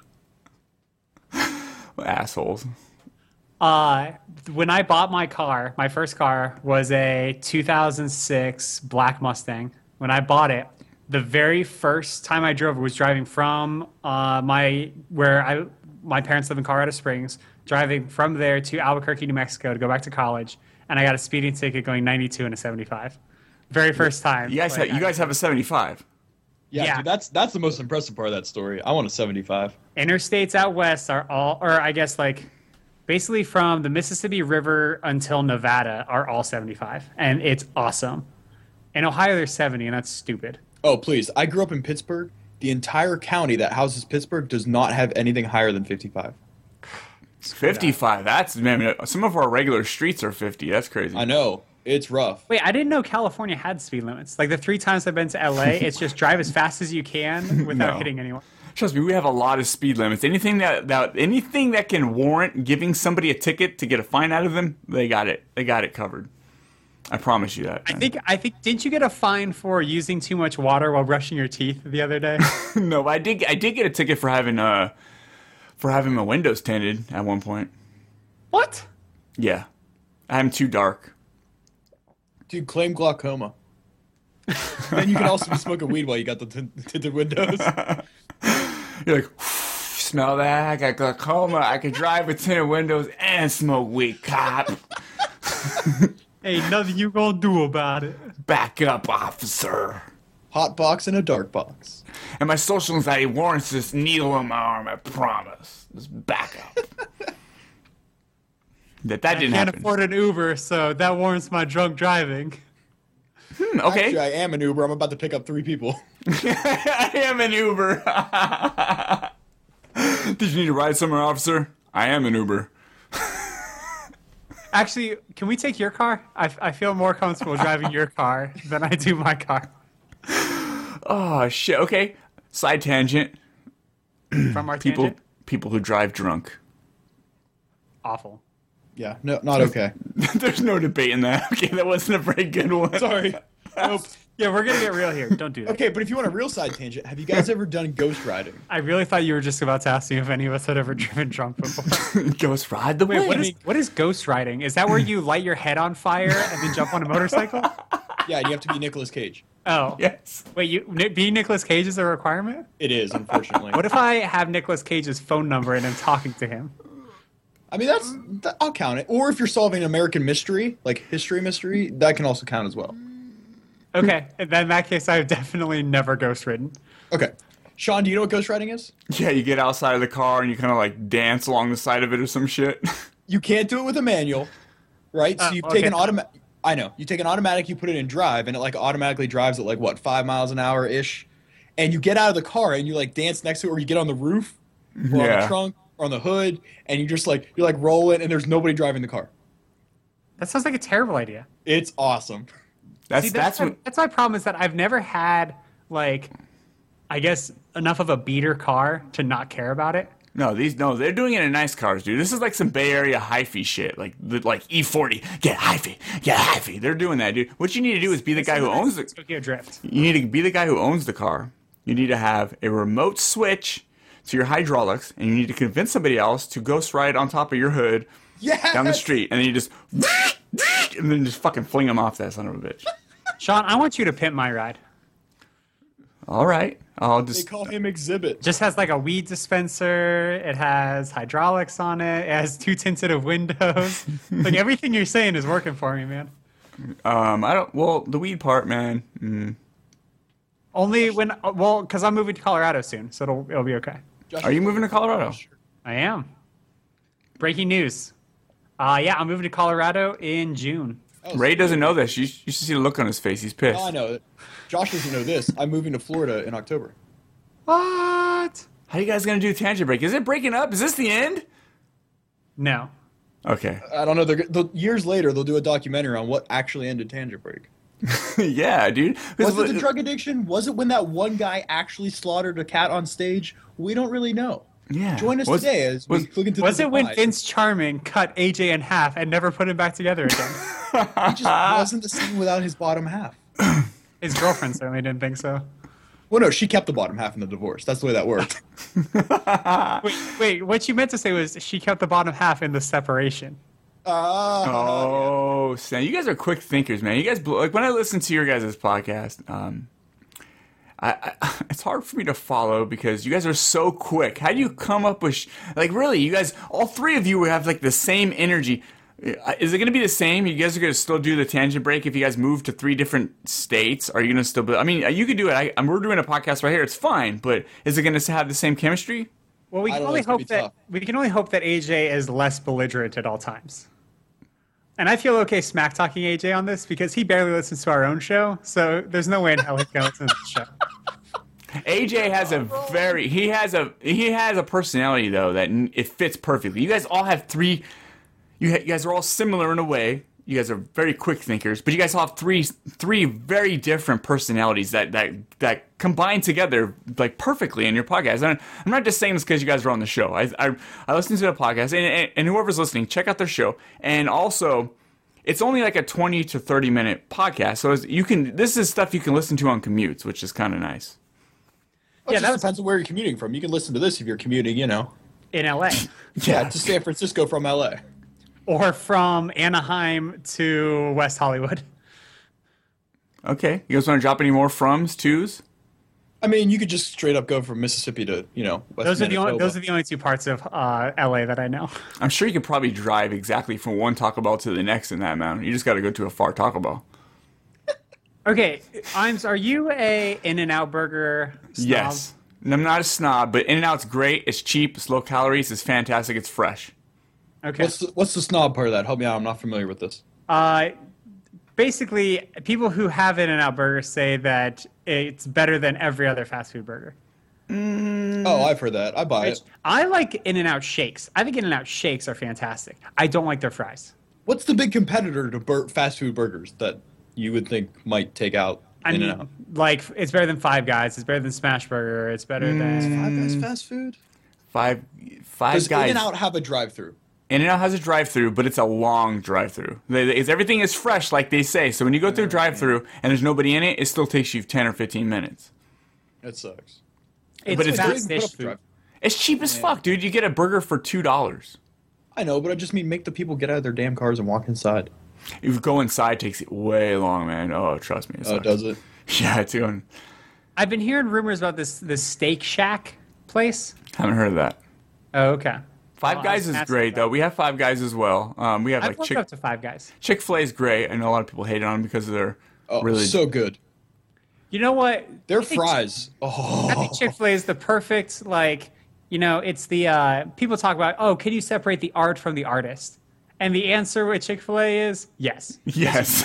Assholes. When I bought my car, my first car was a 2006 Black Mustang. When I bought it, the very first time I drove it was driving from my parents live in Colorado Springs, driving from there to Albuquerque, New Mexico to go back to college, and I got a speeding ticket going 92 and a 75. Very first time. You guys have a 75. Yeah, Yeah. Dude, that's the most impressive part of that story. I want a 75. Interstates out west are all, or I guess like basically from the Mississippi River until Nevada are all 75. And it's awesome. In Ohio, there's 70, and that's stupid. Oh, please. I grew up in Pittsburgh. The entire county that houses Pittsburgh does not have anything higher than 55. 55. That's, man, some of our regular streets are 50. That's crazy. I know. It's rough. Wait, I didn't know California had speed limits. Like the 3 times I've been to LA, it's just drive as fast as you can without No. hitting anyone. Trust me, we have a lot of speed limits. Anything that can warrant giving somebody a ticket to get a fine out of them, they got it. They got it covered. I promise you that. I think didn't you get a fine for using too much water while brushing your teeth the other day? No, but I did get a ticket for having my windows tinted at one point. What? Yeah. I'm too dark. Dude, claim glaucoma. Then you can also be smoking weed while you got the tinted windows. You're like, smell that? I got glaucoma. I can drive with tinted windows and smoke weed, cop. Ain't nothing you gonna do about it. Back up, officer. Hot box and a dark box. And my social anxiety warrants this needle in my arm, I promise. Just back up. That I didn't can't happen. afford an Uber, so that warrants my drunk driving. Okay. Actually, I am an Uber. I'm about to pick up 3 people. I am an Uber. Did you need to ride somewhere, officer? I am an Uber. Actually, can we take your car? I feel more comfortable driving your car than I do my car. Oh, shit. Okay. Side tangent. From our tangent? People who drive drunk. Awful. Yeah, no, not okay. There's no debate in that. Okay, that wasn't a very good one. Sorry. Nope. Yeah, we're gonna get real here. Don't do that. Okay, but if you want a real side tangent, have you guys ever done ghost riding? I really thought you were just about to ask me if any of us had ever driven drunk before. Ghost ride the Wait, wave. what is ghost riding? Is that where you light your head on fire and then jump on a motorcycle? Yeah, you have to be Nicolas Cage. Oh. Yes. Wait, being Nicolas Cage is a requirement? It is, unfortunately. What if I have Nicolas Cage's phone number and I'm talking to him? I mean, I'll count it. Or if you're solving an American mystery, like history mystery, that can also count as well. Okay, then in that case, I've definitely never ghost ridden. Okay. Sean, do you know what ghost riding is? Yeah, you get outside of the car and you kind of like dance along the side of it or some shit. You can't do it with a manual, right? So you take an automatic. I know. You take an automatic, you put it in drive, and it like automatically drives at like what, 5 miles an hour ish. And you get out of the car and you like dance next to it, or you get on the roof, or on the trunk, or on the hood, and you just like you're like rolling, and there's nobody driving the car. That sounds like a terrible idea. It's awesome. That's my problem is that I've never had like, I guess enough of a beater car to not care about it. No, they're doing it in nice cars, dude. This is like some Bay Area hyphy shit, like E40. Get hyphy. They're doing that, dude. What you need to do is be the guy who owns the Tokyo Drift. You need to be the guy who owns the car. You need to have a remote switch to your hydraulics, and you need to convince somebody else to ghost ride on top of your hood down the street, and then you just and then just fucking fling them off that son of a bitch. Sean, I want you to pimp my ride. All right, I'll just. They call him Exhibit. Just has like a weed dispenser. It has hydraulics on it. It has 2 tinted windows. Like everything you're saying is working for me, man. I don't. Well, the weed part, man. Only when because I'm moving to Colorado soon, so it'll be okay. Are you moving to Colorado? I am. Breaking news. Yeah, I'm moving to Colorado in June. Ray doesn't know this. You should see the look on his face. He's pissed. Oh, I know. Josh doesn't know this. I'm moving to Florida in October. What? How you guys gonna do Tangent Break? Is it breaking up? Is this the end? No. Okay. I don't know. Years later, they'll do a documentary on what actually ended Tangent Break. Yeah, dude. Was it the drug addiction? Was it when that one guy actually slaughtered a cat on stage? We don't really know. Yeah. Join us today as we look into Was the it when demise. Vince Charming cut AJ in half and never put him back together again? He just wasn't the same without his bottom half. His girlfriend certainly didn't think so. Well, no, she kept the bottom half in the divorce. That's the way that worked. Wait, what you meant to say was she kept the bottom half in the separation. Oh, Sam, you guys are quick thinkers, man. You guys, like when I listen to your guys' podcast, it's hard for me to follow because you guys are so quick. How do you come up with, like, really, you guys, all 3 of you have like the same energy. Is it going to be the same? You guys are going to still do the Tangent Break if you guys move to 3 different states? Are you going to still be, I mean, you could do it. We're doing a podcast right here. It's fine, but is it going to have the same chemistry? Well, we can only hope that AJ is less belligerent at all times. And I feel okay smack talking AJ on this because he barely listens to our own show, so there's no way in hell he's gonna listen to the show. AJ has he has a personality though that it fits perfectly. You guys all have 3. You guys are all similar in a way. You guys are very quick thinkers, but you guys all have three very different personalities that combine together like perfectly in your podcast. And I'm not just saying this because you guys are on the show. I listen to the podcast, and whoever's listening, check out their show. And also, it's only like a 20 to 30 minute podcast, so this is stuff you can listen to on commutes, which is kind of nice. Well, that depends on where you're commuting from. You can listen to this if you're commuting, in LA. Yeah, to San Francisco from LA. Or from Anaheim to West Hollywood. Okay. You guys want to drop any more froms, twos? I mean, you could just straight up go from Mississippi to, West Those are Manitoba. the only two parts of LA that I know. I'm sure you could probably drive exactly from one Taco Bell to the next in that amount. You just got to go to a far Taco Bell. Okay, are you a In-N-Out burger snob? Yes. And I'm not a snob, but In-N-Out's great. It's cheap. It's low calories. It's fantastic. It's fresh. Okay. What's the snob part of that? Help me out. I'm not familiar with this. Basically, people who have In-N-Out burger say that it's better than every other fast food burger. Oh, I've heard that. I buy it. I like In-N-Out shakes. I think In-N-Out shakes are fantastic. I don't like their fries. What's the big competitor to fast food burgers that you would think might take out In-N-Out? Like, it's better than Five Guys. It's better than Smash Burger. It's better than... Five Guys fast food? Five Does Guys. In-N-Out have a drive-thru? In-N-Out has a drive-thru, but it's a long drive-thru. Everything is fresh, like they say. So when you go through a drive-thru and there's nobody in it, it still takes you 10 or 15 minutes. That sucks. But it's fast-ish food. drive. It's cheap as fuck, dude. You get a burger for $2. I know, but I just mean make the people get out of their damn cars and walk inside. If you go inside, it takes it way long, man. Oh, trust me. Oh, does it? Yeah, it's going. I've been hearing rumors about this Steak Shack place. Haven't heard of that. Oh, okay. Five Guys is great, though. We have Five Guys as well. We have I've like worked up to Five Guys. Chick-fil-A is great. I know a lot of people hate it on them because of their really so good. You know what? Their fries. I think Chick-fil-A is the perfect, it's the, people talk about, can you separate the art from the artist? And the answer with Chick-fil-A is yes. Yes.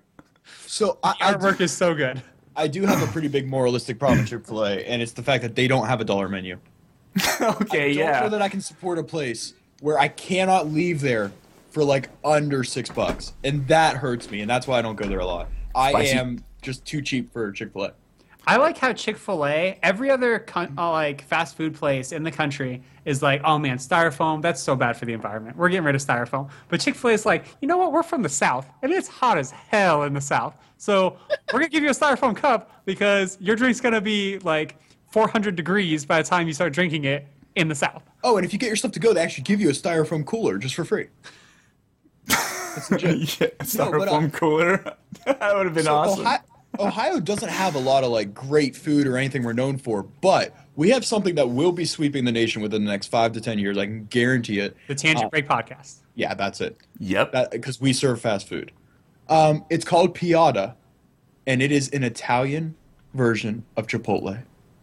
So The artwork is so good. I do have a pretty big moralistic problem with Chick-fil-A, and it's the fact that they don't have a dollar menu. Okay, I don't know that I can support a place where I cannot leave there for under $6, and that hurts me, and that's why I don't go there a lot. I am just too cheap for Chick-fil-A. I like how Chick-fil-A, every other fast food place in the country is like, oh man, styrofoam, that's so bad for the environment. We're getting rid of styrofoam. But Chick-fil-A is like, you know what? We're from the South, and it's hot as hell in the South. So we're going to give you a styrofoam cup because your drink's going to be 400 degrees by the time you start drinking it in the South. Oh, and if you get your stuff to go, they actually give you a styrofoam cooler just for free. That's legit. Yeah, styrofoam cooler. That would have been awesome. Ohio doesn't have a lot of great food or anything we're known for, but we have something that will be sweeping the nation within the next 5 to 10 years. I can guarantee it. The Tangent Break podcast. Yeah, that's it. Yep. Because we serve fast food. It's called Piada, and it is an Italian version of Chipotle.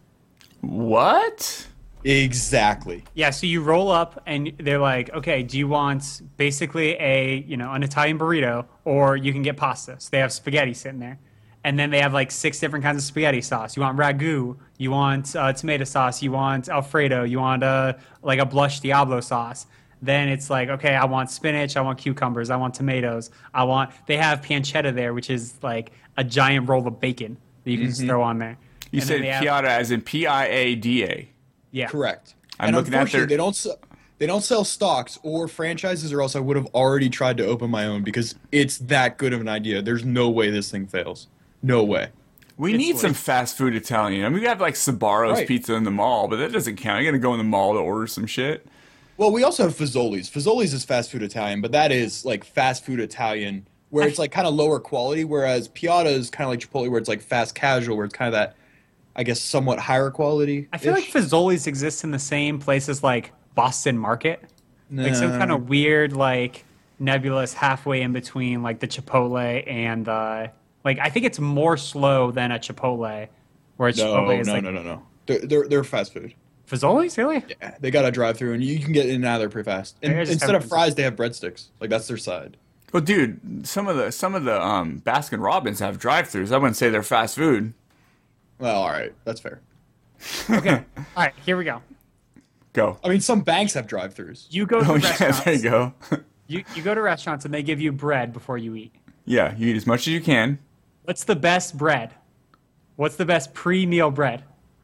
What? Exactly. Yeah, so you roll up and they're like, okay, do you want basically an Italian burrito, or you can get pasta? So they have spaghetti sitting there. And then they have 6 different kinds of spaghetti sauce. You want ragu, you want tomato sauce, you want Alfredo, you want a blush Diablo sauce. Then it's okay, I want spinach, I want cucumbers, I want tomatoes, they have pancetta there, which is a giant roll of bacon that you can just throw on there. You said Piada as in Piada. Yeah. Correct. I'm looking at their... They don't sell stocks or franchises, or else I would have already tried to open my own because it's that good of an idea. There's no way this thing fails. No way. We need some fast food Italian. I mean, we have Sbarro's Pizza in the mall, but that doesn't count. You're going to go in the mall to order some shit. Well, we also have Fazoli's. Fazoli's is fast food Italian, but that is fast food Italian where it's kind of lower quality, whereas Piada is kind of like Chipotle where it's fast casual, where it's kind of that, I guess, somewhat higher quality. I feel like Fazoli's exists in the same place as Boston Market. Some kind of weird, nebulous halfway in between the Chipotle and the... I think it's more slow than a Chipotle, where Chipotle is No. They're fast food. Fazoli's, really? Yeah, they got a drive-through, and you can get in and out of there pretty fast. And instead of fries, they have breadsticks. That's their side. Well, dude, some of the Baskin Robbins have drive-throughs. I wouldn't say they're fast food. Well, all right, that's fair. Okay, all right, here we go. Go. I mean, some banks have drive-throughs. You go to restaurants. Yeah, there you go. you go to restaurants, and they give you bread before you eat. Yeah, you eat as much as you can. What's the best bread? What's the best pre-meal bread?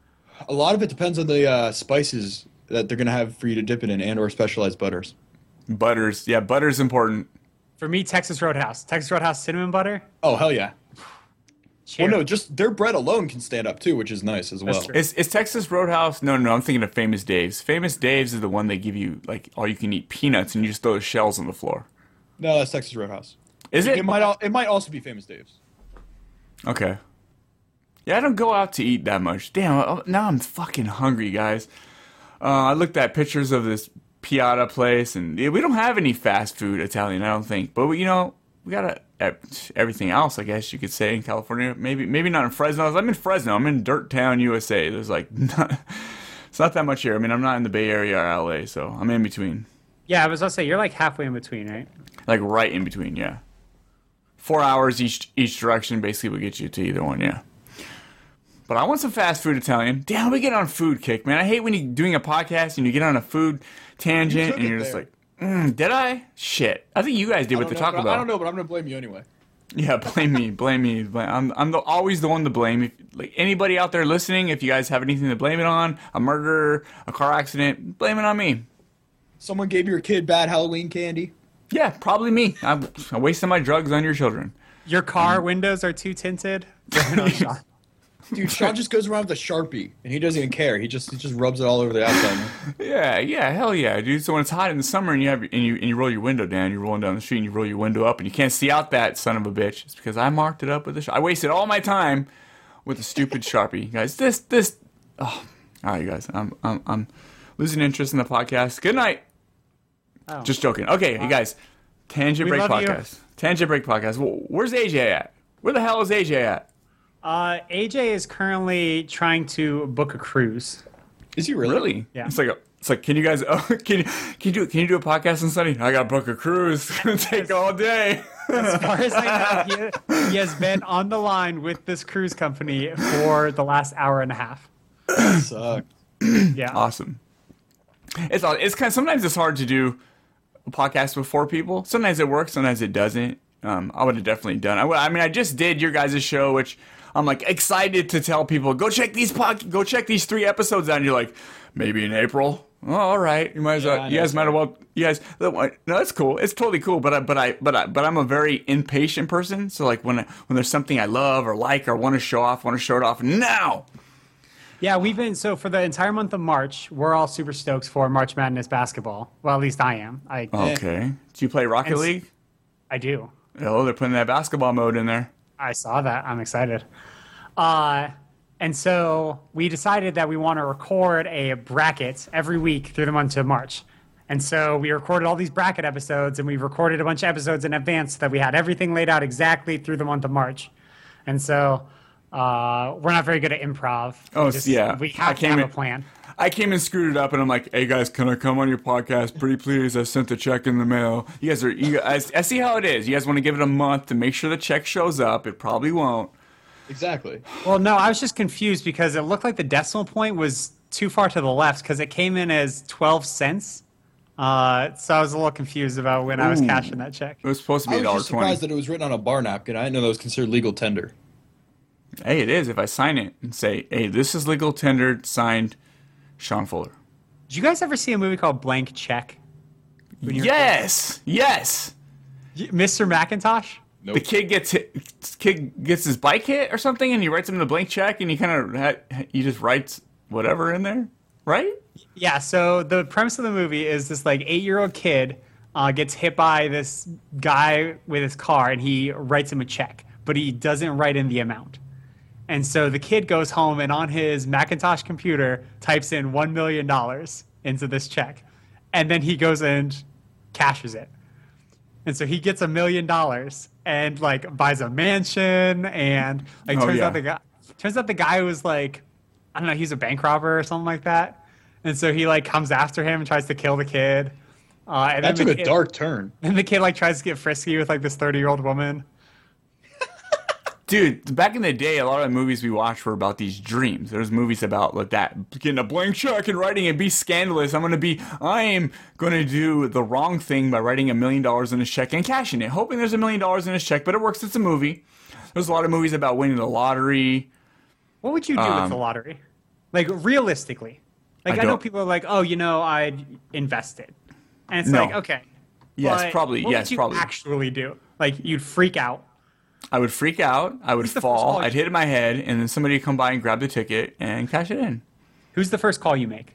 A lot of it depends on the spices that they're going to have for you to dip it in and or specialized butters. Butters. Yeah, butter's important. For me, Texas Roadhouse. Texas Roadhouse cinnamon butter. Oh, hell yeah. Cheers. Well, no, just their bread alone can stand up, too, which is nice as well. Is Texas Roadhouse... No, I'm thinking of Famous Dave's. Famous Dave's is the one they give you, all-you-can-eat peanuts, and you just throw the shells on the floor. No, that's Texas Roadhouse. Is it? It might also be Famous Dave's. Okay. Yeah, I don't go out to eat that much. Damn, now I'm fucking hungry, guys. I looked at pictures of this Piata place, and we don't have any fast food Italian, I don't think. But, we got everything else, I guess you could say, in California. Maybe not in Fresno. I'm in Fresno. I'm in Dirt Town, USA. There's it's not that much here. I mean, I'm not in the Bay Area or LA, so I'm in between. Yeah, I was going to say, you're like halfway in between, right? Like right in between, yeah. 4 hours each direction basically will get you to either one, yeah. But I want some fast food Italian. Damn, we get on food kick, man. I hate when you're doing a podcast and you get on a food tangent and you're just like, did I? Shit. I think you guys did what to talk about. I don't know, but I'm going to blame you anyway. Yeah, blame me. I'm always the one to blame. If, anybody out there listening, if you guys have anything to blame it on, a murder, a car accident, blame it on me. Someone gave your kid bad Halloween candy? Yeah, probably me. I'm wasting my drugs on your children. Your car windows are too tinted? Dude, Sean just goes around with a Sharpie, and he doesn't even care. He just rubs it all over the outside. Yeah, hell yeah, dude. So when it's hot in the summer and you roll your window down, you're rolling down the street and you roll your window up and you can't see out that son of a bitch. It's because I marked it up with I wasted all my time with a stupid Sharpie, guys. All right, you guys. I'm losing interest in the podcast. Good night. Oh. Just joking. Okay, you guys. Tangent Break Podcast. Tangent Break Podcast. Where's AJ at? Where the hell is AJ at? AJ is currently trying to book a cruise. Is he really? Yeah. It's like, can you guys? Can you do a podcast on Sunday? I got to book a cruise. It's gonna take all day. As far as I know, he has been on the line with this cruise company for the last hour and a half. That sucks. Yeah. Awesome. It's kind of, sometimes it's hard to do a podcast with 4 people. Sometimes it works, sometimes it doesn't. I would have definitely done. I just did your guys' show, which I'm like excited to tell people go check these 3 episodes out. And you're like, maybe in April. Oh, all right. You might as well. You guys might as well. You guys. No, it's cool. It's totally cool. But I'm a very impatient person. So like when there's something I love or like or want to show it off now. Yeah, so for the entire month of March, we're all super stoked for March Madness basketball. Well, at least I am. Okay. Do you play Rocket League? I do. Oh, they're putting that basketball mode in there. I saw that. I'm excited. And so we decided that we want to record a bracket every week through the month of March. And so we recorded all these bracket episodes, and we recorded a bunch of episodes in advance so that we had everything laid out exactly through the month of March. And so we're not very good at improv. We have to have a plan. I came and screwed it up, and I'm like, "Hey guys, can I come on your podcast? Pretty please. I sent the check in the mail. You guys, I see how it is. You guys want to give it a month to make sure the check shows up. It probably won't. Exactly. Well, no, I was just confused because it looked like the decimal point was too far to the left because it came in as 12 cents. So I was a little confused about when I was cashing that check. It was supposed to be $1.20. I was just surprised that it was written on a bar napkin. I didn't know that was considered legal tender. Hey, it is if I sign it and say, "Hey, this is legal tender, signed Sean Fuller." Did you guys ever see a movie called Blank Check? Yes. Mr. McIntosh? Nope. The kid gets his bike hit or something, and he writes him the blank check, and he just writes whatever in there, right? Yeah. So the premise of the movie is this 8-year-old kid gets hit by this guy with his car, and he writes him a check, but he doesn't write in the amount. And so the kid goes home and on his Macintosh computer types in $1 million into this check. And then he goes and cashes it. And so he gets $1 million and buys a mansion and turns out the guy was I don't know, he's a bank robber or something like that. And so he comes after him and tries to kill the kid. And that took a dark turn. And the kid tries to get frisky with this 30-year-old woman. Dude, back in the day, a lot of the movies we watched were about these dreams. There's movies about that, getting a blank check and writing and be scandalous. I am going to do the wrong thing by writing $1 million in his check and cashing it, hoping there's $1 million in his check, but it works. It's a movie. There's a lot of movies about winning the lottery. What would you do with the lottery? Realistically. I know people are I'd invest it. And it's okay. Yes, probably. What would you actually do? You'd freak out. I would freak out. I would fall. I'd hit my head, and then somebody would come by and grab the ticket and cash it in. Who's the first call you make?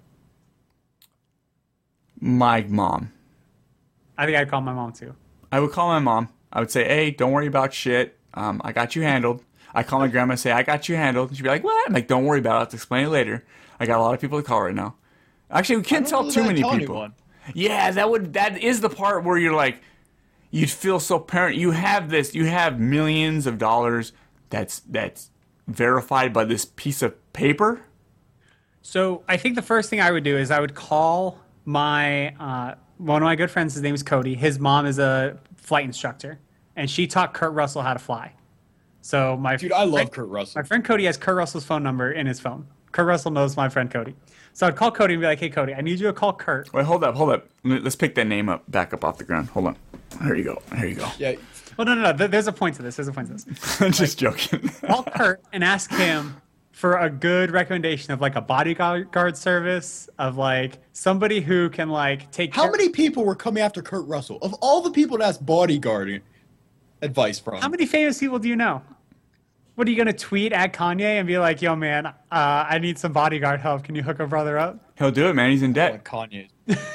My mom. I think I'd call my mom too. I would call my mom. I would say, "Hey, don't worry about shit. I got you handled." I call my grandma and say, I got you handled. And she'd be like, what? I'm like, don't worry about it. I'll have to explain it later. I got a lot of people to call right now. Actually, we can't tell too many people. Anyone. Yeah, that is the part where you're like, you'd feel so parent. You have millions of dollars that's verified by this piece of paper. So I think the first thing I would do is I would call my one of my good friends. His name is Cody. His mom is a flight instructor, and she taught Kurt Russell how to fly. So I love Kurt Russell. My friend Cody has Kurt Russell's phone number in his phone. Kurt Russell knows my friend Cody. So I'd call Cody and be like, hey, Cody, I need you to call Kurt. Wait, hold up. Let's pick that name back up off the ground. Hold on. Here you go. Yeah. Well, no. There's a point to this. I'm just joking. Call Kurt and ask him for a good recommendation of like a bodyguard service, of like somebody who can like take How many people were coming after Kurt Russell? Of all the people to ask bodyguarding advice from. How many famous people do you know? What are you going to tweet at Kanye and be like, yo, man, I need some bodyguard help. Can you hook a brother up? He'll do it, man. He's in debt. Like Kanye.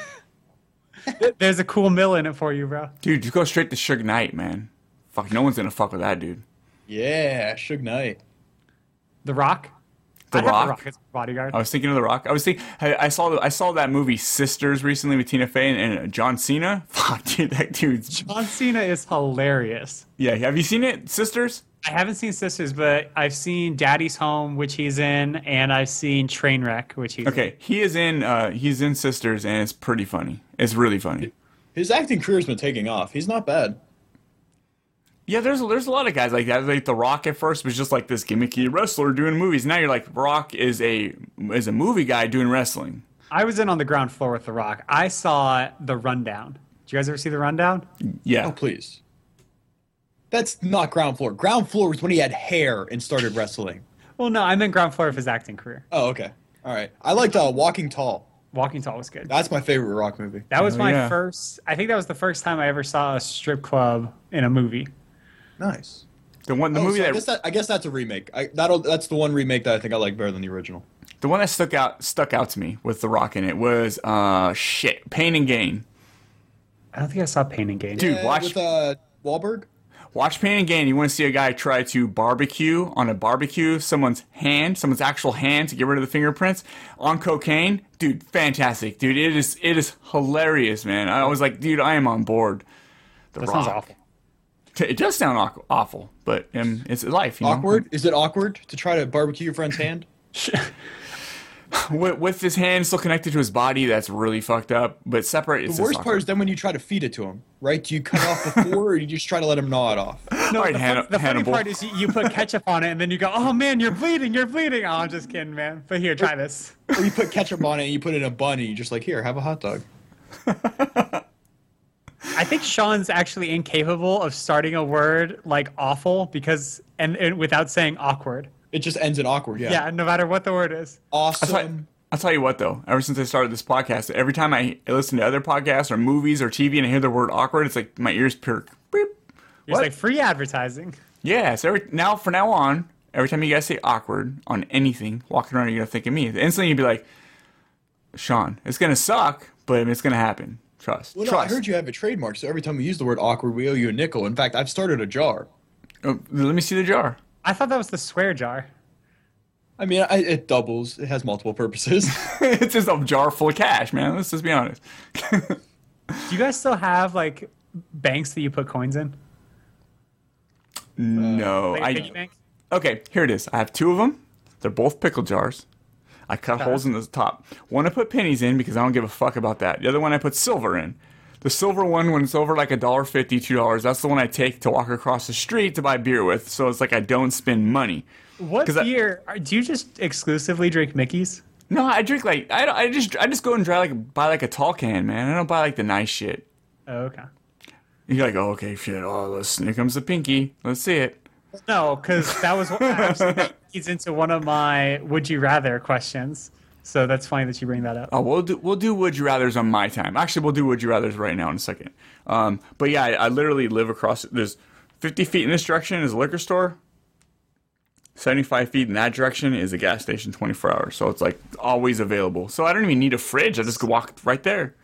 There's a cool mill in it for you, bro. Dude, just go straight to Suge Knight, man. Fuck, no one's going to fuck with that, dude. Yeah, Suge Knight. The Rock? The I'd have Rock? The Rock as bodyguard. I was thinking of The Rock. I saw that movie Sisters recently with Tina Fey and John Cena. Fuck, dude, that dude's... John Cena is hilarious. Yeah, have you seen it, Sisters? I haven't seen Sisters, but I've seen Daddy's Home, which he's in, and I've seen Trainwreck, which he's in. Okay, he's in Sisters, and it's pretty funny. It's really funny. His acting career's been taking off. He's not bad. Yeah, there's a lot of guys like that. Like The Rock at first was just like this gimmicky wrestler doing movies. Now you're like, Rock is a movie guy doing wrestling. I was in on the ground floor with The Rock. I saw The Rundown. Did you guys ever see The Rundown? Yeah. Oh, please. That's not ground floor. Ground floor was when he had hair and started wrestling. Well, no, I meant ground floor of his acting career. Oh, okay. All right. I liked Walking Tall. Walking Tall was good. That's my favorite Rock movie. That was my first... I think that was the first time I ever saw a strip club in a movie. Nice. I guess that's a remake. That's the one remake that I think I like better than the original. The one that stuck out to me with The Rock in it was Pain and Gain. I don't think I saw Pain and Gain. Dude, watch with Wahlberg. Watch Pain and Gain. You want to see a guy try to barbecue on a barbecue someone's actual hand to get rid of the fingerprints on cocaine. Dude, fantastic. Dude, it is hilarious, man. I was like, dude, I am on board. That sounds awful. It does sound awful, but it's life. You know? Awkward? Is it awkward to try to barbecue your friend's hand? with his hand still connected to his body, that's really fucked up. But separate. The worst part is then when you try to feed it to him, right? Do you cut it off before, or you just try to let him gnaw it off? No, the funny part is you put ketchup on it, and then you go, "Oh man, you're bleeding! You're bleeding!" Oh, I'm just kidding, man. But here, try this. Or you put ketchup on it, and you put it in a bun, and you just like, here, have a hot dog. I think Sean's actually incapable of starting a word like awful and without saying awkward. It just ends in awkward, yeah. Yeah, no matter what the word is. Awesome. I'll tell you what, though. Ever since I started this podcast, every time I listen to other podcasts or movies or TV and I hear the word awkward, it's like my ears perk. Beep. It's like free advertising. Yeah, so from now on, every time you guys say awkward on anything, walking around, you're going to think of me. Instantly, you'd be like, Sean, it's going to suck, but it's going to happen. Trust. Well, no, I heard you have a trademark, so every time we use the word awkward, we owe you a nickel. In fact, I've started a jar. Oh, let me see the jar. I thought that was the swear jar. I mean, it doubles. It has multiple purposes. It's just a jar full of cash, man. Let's just be honest. Do you guys still have, like, banks that you put coins in? No. Piggy banks? Okay, here it is. I have two of them. They're both pickle jars. I cut holes in the top. One I put pennies in because I don't give a fuck about that. The other one I put silver in. The silver one, when it's over like $1.50, $2, that's the one I take to walk across the street to buy beer with. So it's like I don't spend money. What beer? Do you just exclusively drink Mickey's? No, I drink like I just go and buy a tall can, man. I don't buy like the nice shit. Oh, okay. You're like, oh, okay, shit. Oh, listen, here comes the pinky. Let's see it. No, because that was actually leads into one of my would you rather questions. So that's funny that you bring that up. Oh, we'll do would you rathers on my time. Actually, we'll do would you rathers right now in a second. But yeah, I literally live across. There's 50 feet in this direction is a liquor store. 75 feet in that direction is a gas station 24 hours. So it's like always available. So I don't even need a fridge. I just go walk right there.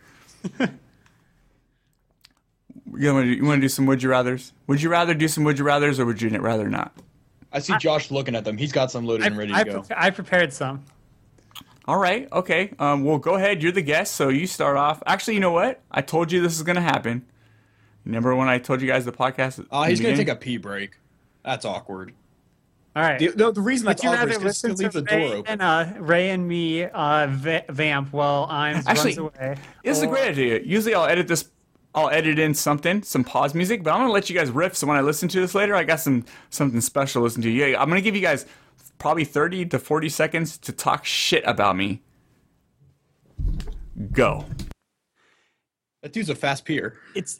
You want to do some would you rathers? Would you rather do some would you rathers or would you rather not? I see Josh looking at them. He's got some loaded and ready to go. I prepared some. All right. Okay. Well, go ahead. You're the guest, so you start off. Actually, you know what? I told you this is gonna happen. Remember when I told you guys the podcast? He's gonna take a pee break. That's awkward. All right. The reason that's Would you awkward is rather because listen to leave to the door Ray open. and Ray and me vamp while I'm Actually, runs away? this is a great idea. Usually, I'll edit in some pause music, but I'm gonna let you guys riff. So when I listen to this later, I got something special to listen to. Yeah, I'm gonna give you guys probably 30 to 40 seconds to talk shit about me. Go. That dude's a fast peer. It's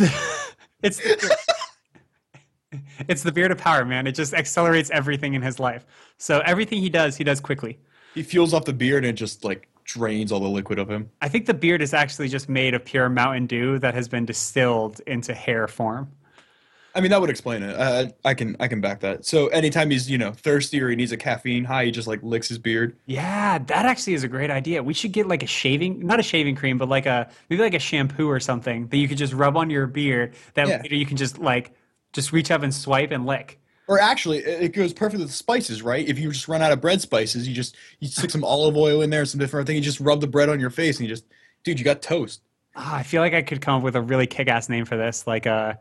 the beard of power, man. It just accelerates everything in his life. So everything he does quickly. He fuels off the beard and it just like drains all the liquid of him. I think the beard is actually just made of pure Mountain Dew that has been distilled into hair form. I mean, that would explain it. I can back that. So anytime he's thirsty or he needs a caffeine high, he just like licks his beard. Yeah, that actually is a great idea. We should get like not a shaving cream, but maybe like a shampoo or something that you could just rub on your beard. That later you can just reach up and swipe and lick. Or actually, it goes perfectly with spices, right? If you just run out of bread spices, you stick some olive oil in there and some different thing. You just rub the bread on your face and dude, you got toast. I feel like I could come up with a really kick-ass name for this, like a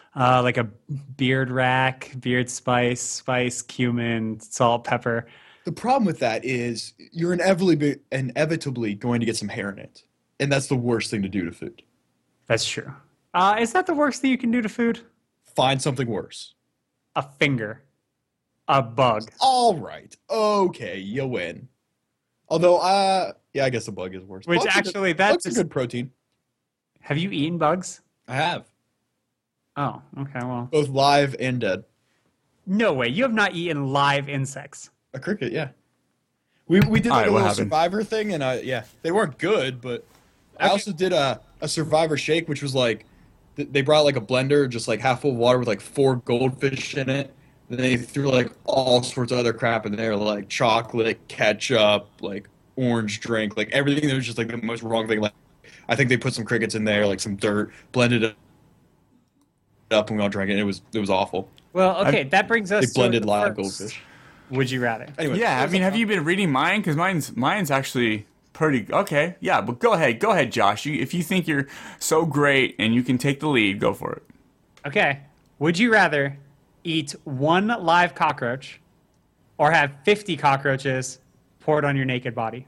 beard rack, beard spice, cumin, salt, pepper. The problem with that is you're inevitably going to get some hair in it, and that's the worst thing to do to food. That's true. Is that the worst thing you can do to food? Find something worse. A finger. A bug. All right. Okay, you win. Although, I guess a bug is worse. Which bugs are good protein. Have you eaten bugs? I have. Oh, okay, well. Both live and dead. No way. You have not eaten live insects. A cricket, yeah. We did a little Survivor thing, and they weren't good, but I also did a Survivor shake, which was like, they brought like a blender, just like half full of water with like 4 goldfish in it. Then they threw like all sorts of other crap in there, like chocolate, ketchup, like orange drink, like everything that was just like the most wrong thing. Like, I think they put some crickets in there, like some dirt, blended it up, and we all drank it. And it was awful. Well, okay, that brings us to blended live goldfish. Would you rather? Anyway, yeah, I mean, have you been reading mine? Because mine's actually pretty okay. Yeah, but go ahead, Josh. If you think you're so great and you can take the lead, go for it. Okay. Would you rather eat 1 live cockroach or have 50 cockroaches poured on your naked body?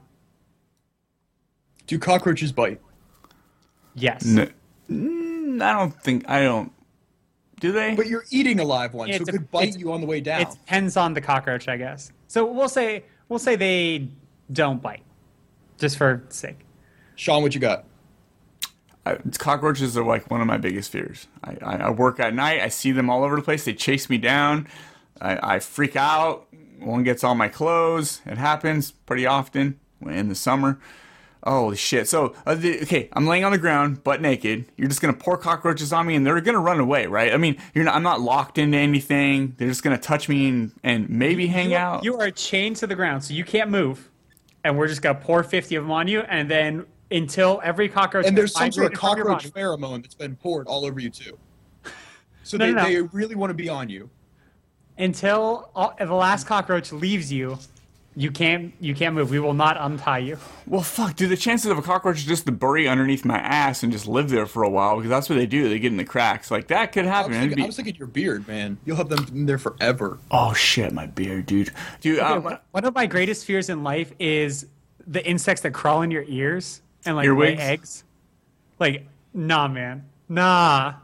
Do cockroaches bite? Yes. I don't. Do they? But you're eating a live one, so it could bite you on the way down. It depends on the cockroach, I guess. So we'll say they don't bite, just for sake. Sean, what you got? Cockroaches are like one of my biggest fears. I work at night. I see them all over the place. They chase me down. I freak out. One gets all my clothes. It happens pretty often in the summer. Holy shit. So, okay, I'm laying on the ground, butt naked. You're just going to pour cockroaches on me, and they're going to run away, right? I mean, I'm not locked into anything. They're just going to touch me and maybe hang out. You are chained to the ground, so you can't move. And we're just going to pour 50 of them on you, and then until every cockroach... And there's some sort of cockroach pheromone that's been poured all over you, too. So they really want to be on you. Until the last cockroach leaves you... You can't move. We will not untie you. Well, fuck, dude. The chances of a cockroach just to bury underneath my ass and just live there for a while, because that's what they do. They get in the cracks. Like, that could happen. I was thinking your beard, man. You'll have them in there forever. Oh, shit, my beard, dude. Dude, okay, one of my greatest fears in life is the insects that crawl in your ears and, like, earwigs? lay eggs. Like, nah, man. Nah.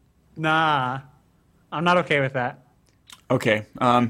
I'm not okay with that. Okay,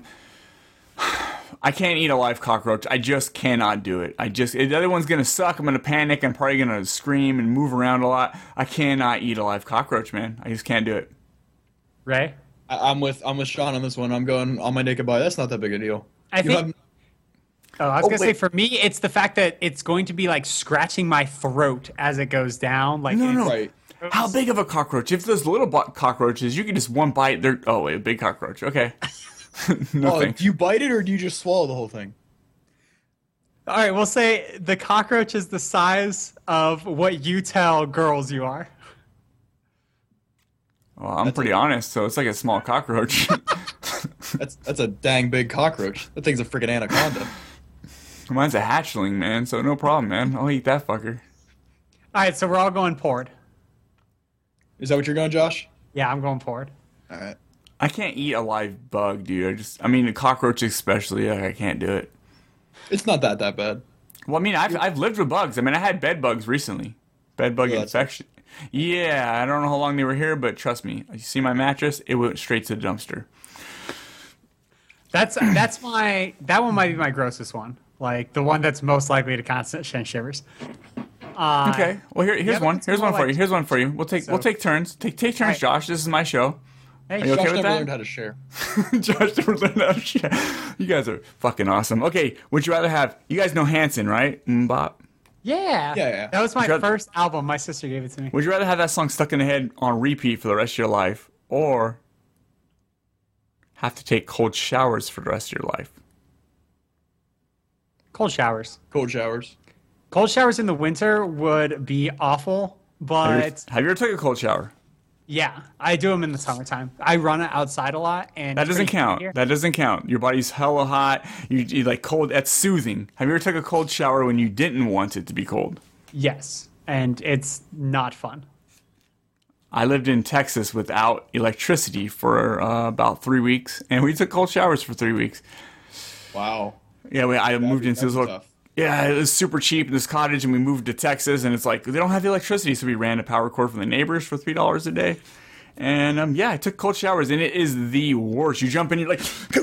I can't eat a live cockroach. I just cannot do it. The other one's gonna suck. I'm gonna panic. I'm probably gonna scream and move around a lot. I cannot eat a live cockroach, man. I just can't do it. Ray? I'm with Sean on this one. I'm going on my naked body. That's not that big a deal. I was gonna say for me, it's the fact that it's going to be like scratching my throat as it goes down. Like no. Right. How big of a cockroach? If there's little cockroaches, you can just one bite. A big cockroach. Okay. Do you bite it or do you just swallow the whole thing? All right, we'll say the cockroach is the size of what you tell girls you are. Well, I'm pretty honest, so it's like a small cockroach. That's a dang big cockroach. That thing's a freaking anaconda. Mine's a hatchling, man, so no problem, man. I'll eat that fucker. All right, so we're all going poured. Is that what you're going, Josh? Yeah, I'm going poured. All right. I can't eat a live bug, dude. I mean, a cockroach especially, I can't do it. It's not that bad. Well, I mean, I've lived with bugs. I mean, I had bed bugs recently. Bed bug infection. Yeah, I don't know how long they were here, but trust me, you see my mattress, it went straight to the dumpster. That one might be my grossest one. Like the one that's most likely to constant send shivers. Okay. Well, here's one. Here's one for you. Here's one for you. We'll take turns. Take turns, right. Josh. This is my show. Hey, Are you okay Josh with never that? learned how to share. Josh never learned how to share. You guys are fucking awesome. Okay, would you rather have? You guys know Hanson, right? Mbop. Yeah. Yeah. That was my first album. My sister gave it to me. Would you rather have that song stuck in the head on repeat for the rest of your life, or have to take cold showers for the rest of your life? Cold showers. Cold showers. Cold showers in the winter would be awful, but Have you ever took a cold shower? yeah, I do them in the summertime. I run outside a lot, and That it's doesn't pretty count. here. That doesn't count. Your body's hella hot. You like cold. That's soothing. Have you ever took a cold shower when you didn't want it to be cold? Yes, and it's not fun. I lived in Texas without electricity for about 3 weeks, and we took cold showers for 3 weeks. Wow. Yeah, I moved into this That's little. tough. Yeah, it was super cheap in this cottage, and we moved to Texas, and it's like they don't have the electricity, so we ran a power cord from the neighbors for $3 a day. And yeah, I took cold showers, and it is the worst. You jump in, you're like,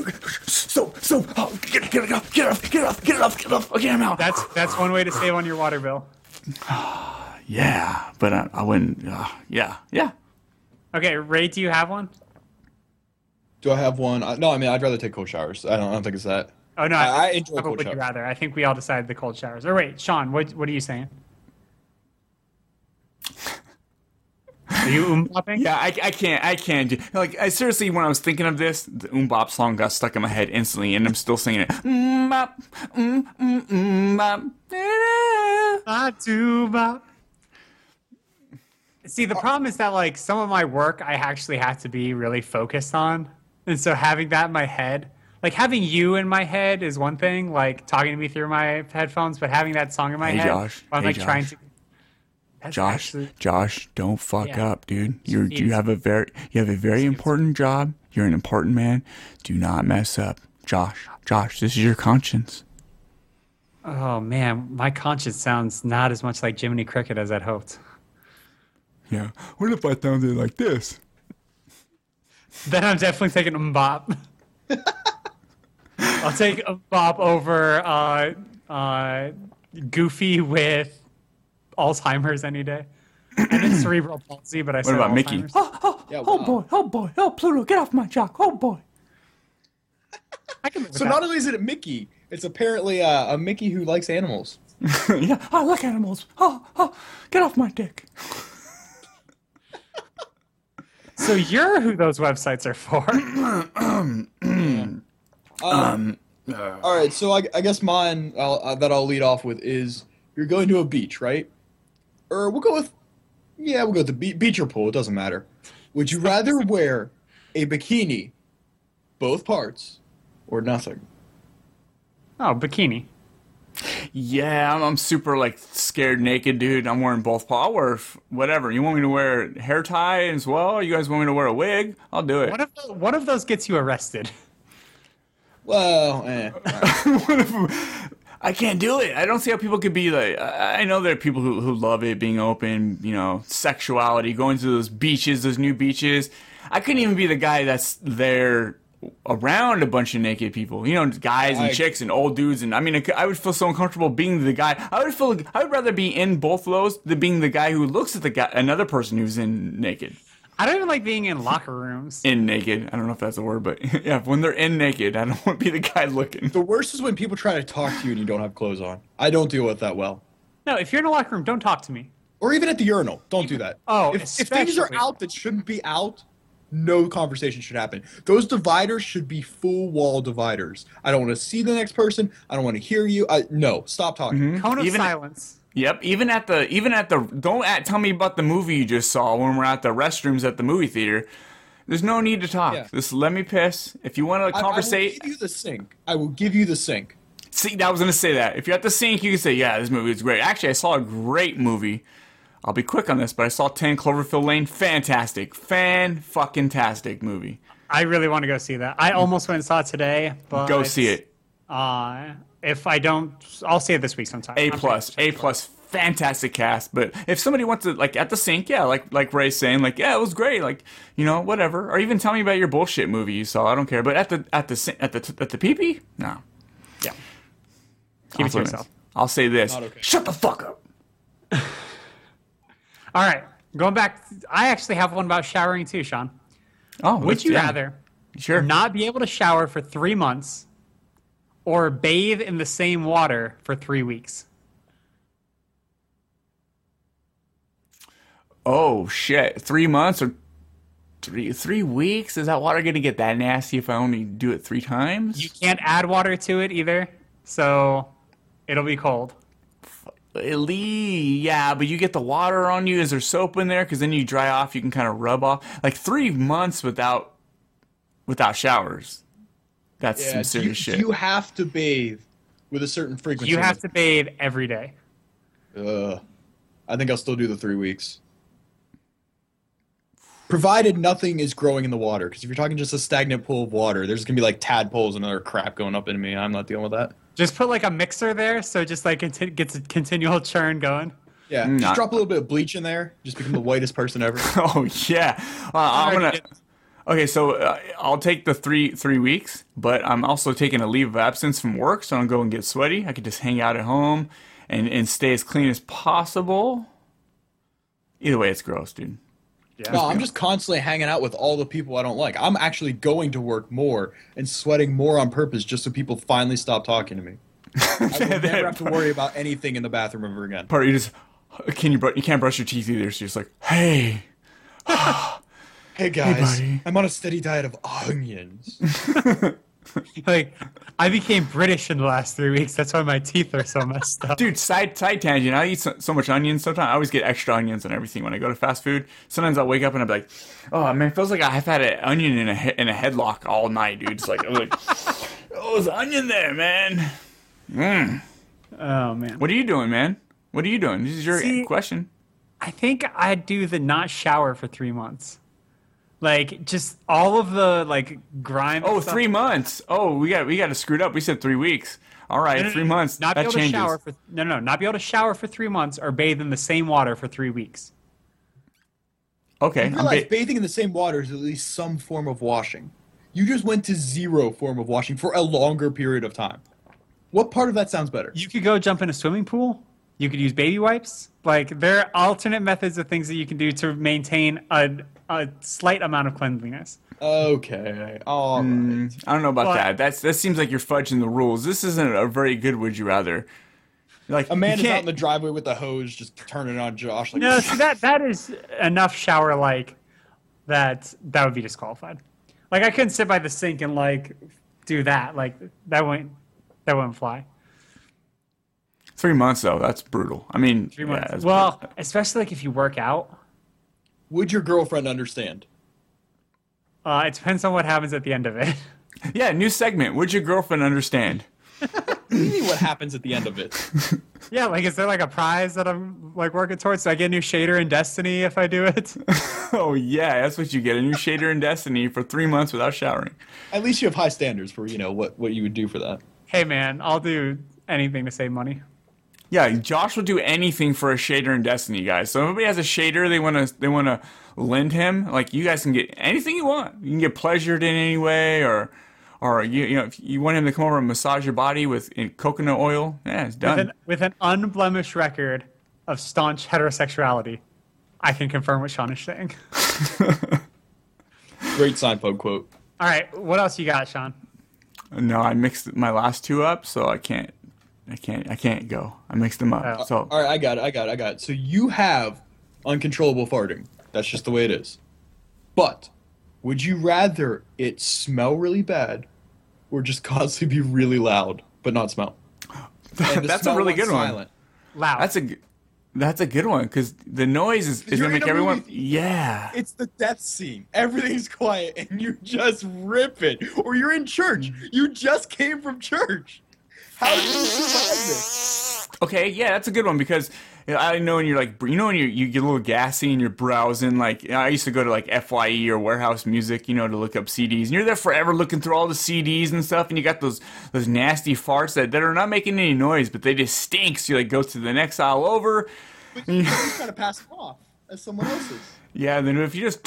get off. Okay, I'm out. That's one way to save on your water bill. Yeah, but I wouldn't. Yeah. Okay, Ray, do you have one? Do I have one? No, I mean, I'd rather take cold showers. I don't think it's that. Oh no, I enjoy but cold would you showers. rather? I think we all decided the cold showers. Or wait, Sean, what are you saying? Are you umbopping? Yeah, I can't do. Like, I seriously, when I was thinking of this, the Bop song got stuck in my head instantly, and I'm still singing it. Bop, bop. Not too bop. See, the problem is that like some of my work I actually have to be really focused on, and so having that in my head, like having you in my head is one thing, like talking to me through my headphones, but having that song in my Hey, head, Josh. I'm Hey, like trying Josh. to. That's Josh, don't fuck Yeah. up, dude. Jeez. You have a very important job. You're an important man. Do not mess up, Josh. This is your conscience. Oh man, my conscience sounds not as much like Jiminy Cricket as I'd hoped. Yeah. What if I sounded like this? Then I'm definitely taking Mbop. I'll take Mbop over Goofy with Alzheimer's any day. And then cerebral palsy, but I said about Mickey? Alzheimer's. Yeah, wow. Oh, Pluto, get off my jock. Oh, boy. I can live with So that. not only is it a Mickey, it's apparently a Mickey who likes animals. Yeah, I like animals. Oh, get off my dick. So you're who those websites are for. All right, so I guess mine that I'll lead off with is you're going to a beach, right? Or we'll go with the beach or pool. It doesn't matter. Would you rather wear a bikini, both parts, or nothing? Oh, bikini. Yeah, I'm super like scared naked, dude. I'm wearing both. I'll wear whatever. You want me to wear hair tie as well? You guys want me to wear a wig? I'll do it. One of those gets you arrested. Well, I can't do it. I don't see how people could be like. I know there are people who love it being open, sexuality, going to those beaches, those new beaches. I couldn't even be the guy that's there around a bunch of naked people, guys and chicks and old dudes. And I mean, I would feel so uncomfortable being the guy. I would rather be in both of those than being the guy who looks at another person who's in naked. I don't even like being in locker rooms. In naked. I don't know if that's a word, but yeah, when they're in naked, I don't want to be the guy looking. the worst is when people try to talk to you and you don't have clothes on. I don't deal with that well. No, if you're in a locker room, don't talk to me. Or even at the urinal. Don't do that. Oh, if things are especially. out that shouldn't be out, no conversation should happen. Those dividers should be full wall dividers. I don't want to see the next person. I don't want to hear you. No, stop talking. Cone of Even- silence. Yep, even at the don't tell me about the movie you just saw when we're at the restrooms at the movie theater. There's no need to talk. Yeah. Just let me piss. If you want to I will conversate, give you the sink. I will give you the sink. see, I was gonna say that. If you're at the sink, you can say, "Yeah, this movie is great." Actually, I saw a great movie. I'll be quick on this, but I saw 10 Cloverfield Lane. Fantastic, fan-fucking-tastic movie. I really want to go see that. I almost went and saw it today, but Go see it. If I don't, I'll see it this week sometime. A I'm plus, sure. A plus, fantastic cast. But if somebody wants to, like, at the sink, yeah, like Ray's saying, like, yeah, it was great, like, you know, whatever. Or even tell me about your bullshit movie you saw. I don't care. But at the pee-pee, no. Yeah. Keep it to yourself. I'll say this: Not okay. shut the fuck up. All right, going back. I actually have one about showering too, Sean. Oh, Would you rather Sure. not be able to shower for 3 months or bathe in the same water for 3 weeks? Oh shit! 3 months or 3 weeks? Is that water gonna get that nasty if I only do it 3 times? You can't add water to it either, so it'll be cold. Yeah, but you get the water on you. Is there soap in there? Because then you dry off. You can kind of rub off. Like 3 months without showers. That's some serious shit. You have to bathe with a certain frequency. You have to bathe every day. I think I'll still do the 3 weeks. Provided nothing is growing in the water. Because if you're talking just a stagnant pool of water, there's going to be like tadpoles and other crap going up into me. I'm not dealing with that. Just put like a mixer there, so just like gets a continual churn going. Yeah, just drop a little bit of bleach in there. Just become the whitest person ever. Oh yeah, I'm gonna. Okay, so I'll take the three weeks, but I'm also taking a leave of absence from work, so I don't go and get sweaty. I could just hang out at home and stay as clean as possible. Either way, it's gross, dude. Yeah. No, I'm just constantly hanging out with all the people I don't like. I'm actually going to work more and sweating more on purpose just so people finally stop talking to me. I will never have to worry about anything in the bathroom ever again. Part you just you can't brush your teeth either, so you're just like, hey. Hey guys, buddy. I'm on a steady diet of onions. Like, I became British in the last 3 weeks. That's why my teeth are so messed up. Dude, side tangent. I eat so much onions sometimes. I always get extra onions and everything when I go to fast food. Sometimes I'll wake up and I'll be like, oh, man, it feels like I've had an onion in a headlock all night, dude. It's like, I'm like, oh, there's onion there, man. Oh, man. What are you doing, man? What are you doing? This is your question. I think I'd do the not shower for 3 months. Like, just all of the, like, grime. Oh, stuff. 3 months. Oh, we got it screwed up. We said 3 weeks. All right, No, 3 months. Not that be able changes. to shower for not be able to shower for 3 months or bathe in the same water for 3 weeks. Okay. You realize bathing in the same water is at least some form of washing. You just went to zero form of washing for a longer period of time. What part of that sounds better? You could go jump in a swimming pool. You could use baby wipes. Like, there are alternate methods of things that you can do to maintain a slight amount of cleanliness. Okay. All right. I don't know about that. That seems like you're fudging the rules. This isn't a very good would you rather. Like A man you is out can't- in the driveway with the hose just turning on Josh. Like, No, see, that is enough shower-like that would be disqualified. Like, I couldn't sit by the sink and, like, do that. Like, that wouldn't fly. 3 months though. That's brutal. I mean, 3 months. Yeah, that's Well, brutal. especially, like, if you work out. would your girlfriend understand? It depends on what happens at the end of it. Yeah, new segment. Would your girlfriend understand? See what happens at the end of it. Yeah, like, is there, like, a prize that I'm, like, working towards? Do I get a new shader in Destiny if I do it? Oh yeah, that's what you get. A new shader in Destiny for 3 months without showering. At least you have high standards for what you would do for that. Hey, man, I'll do anything to save money. Yeah, Josh will do anything for a shader in Destiny, guys. So if anybody has a shader they wanna lend him, like you guys can get anything you want. You can get pleasured in any way, or you know if you want him to come over and massage your body in coconut oil, yeah, it's done. With an unblemished record of staunch heterosexuality, I can confirm what Sean is saying. Great Seinfeld quote. All right, what else you got, Sean? No, I mixed my last two up, so I can't go. I mixed them up. Oh. So All right, I got it. So you have uncontrollable farting. That's just the way it is. But would you rather it smell really bad or just constantly be really loud but not smell? And the that's a smell really went good one. silent. Loud. That's a That's a good one because the noise is You're gonna in make a everyone. movie. Yeah. It's the death scene. Everything's quiet, and you just rip it. Or you're in church. You just came from church. How do you survive this? Okay, yeah, that's a good one because I know when you're like, when you get a little gassy and you're browsing, like I used to go to like FYE or Warehouse Music, to look up CDs, and you're there forever looking through all the CDs and stuff, and you got those nasty farts that are not making any noise, but they just stink. So you like go to the next aisle over. But you just gotta pass them off as someone else's. Yeah, then if you just,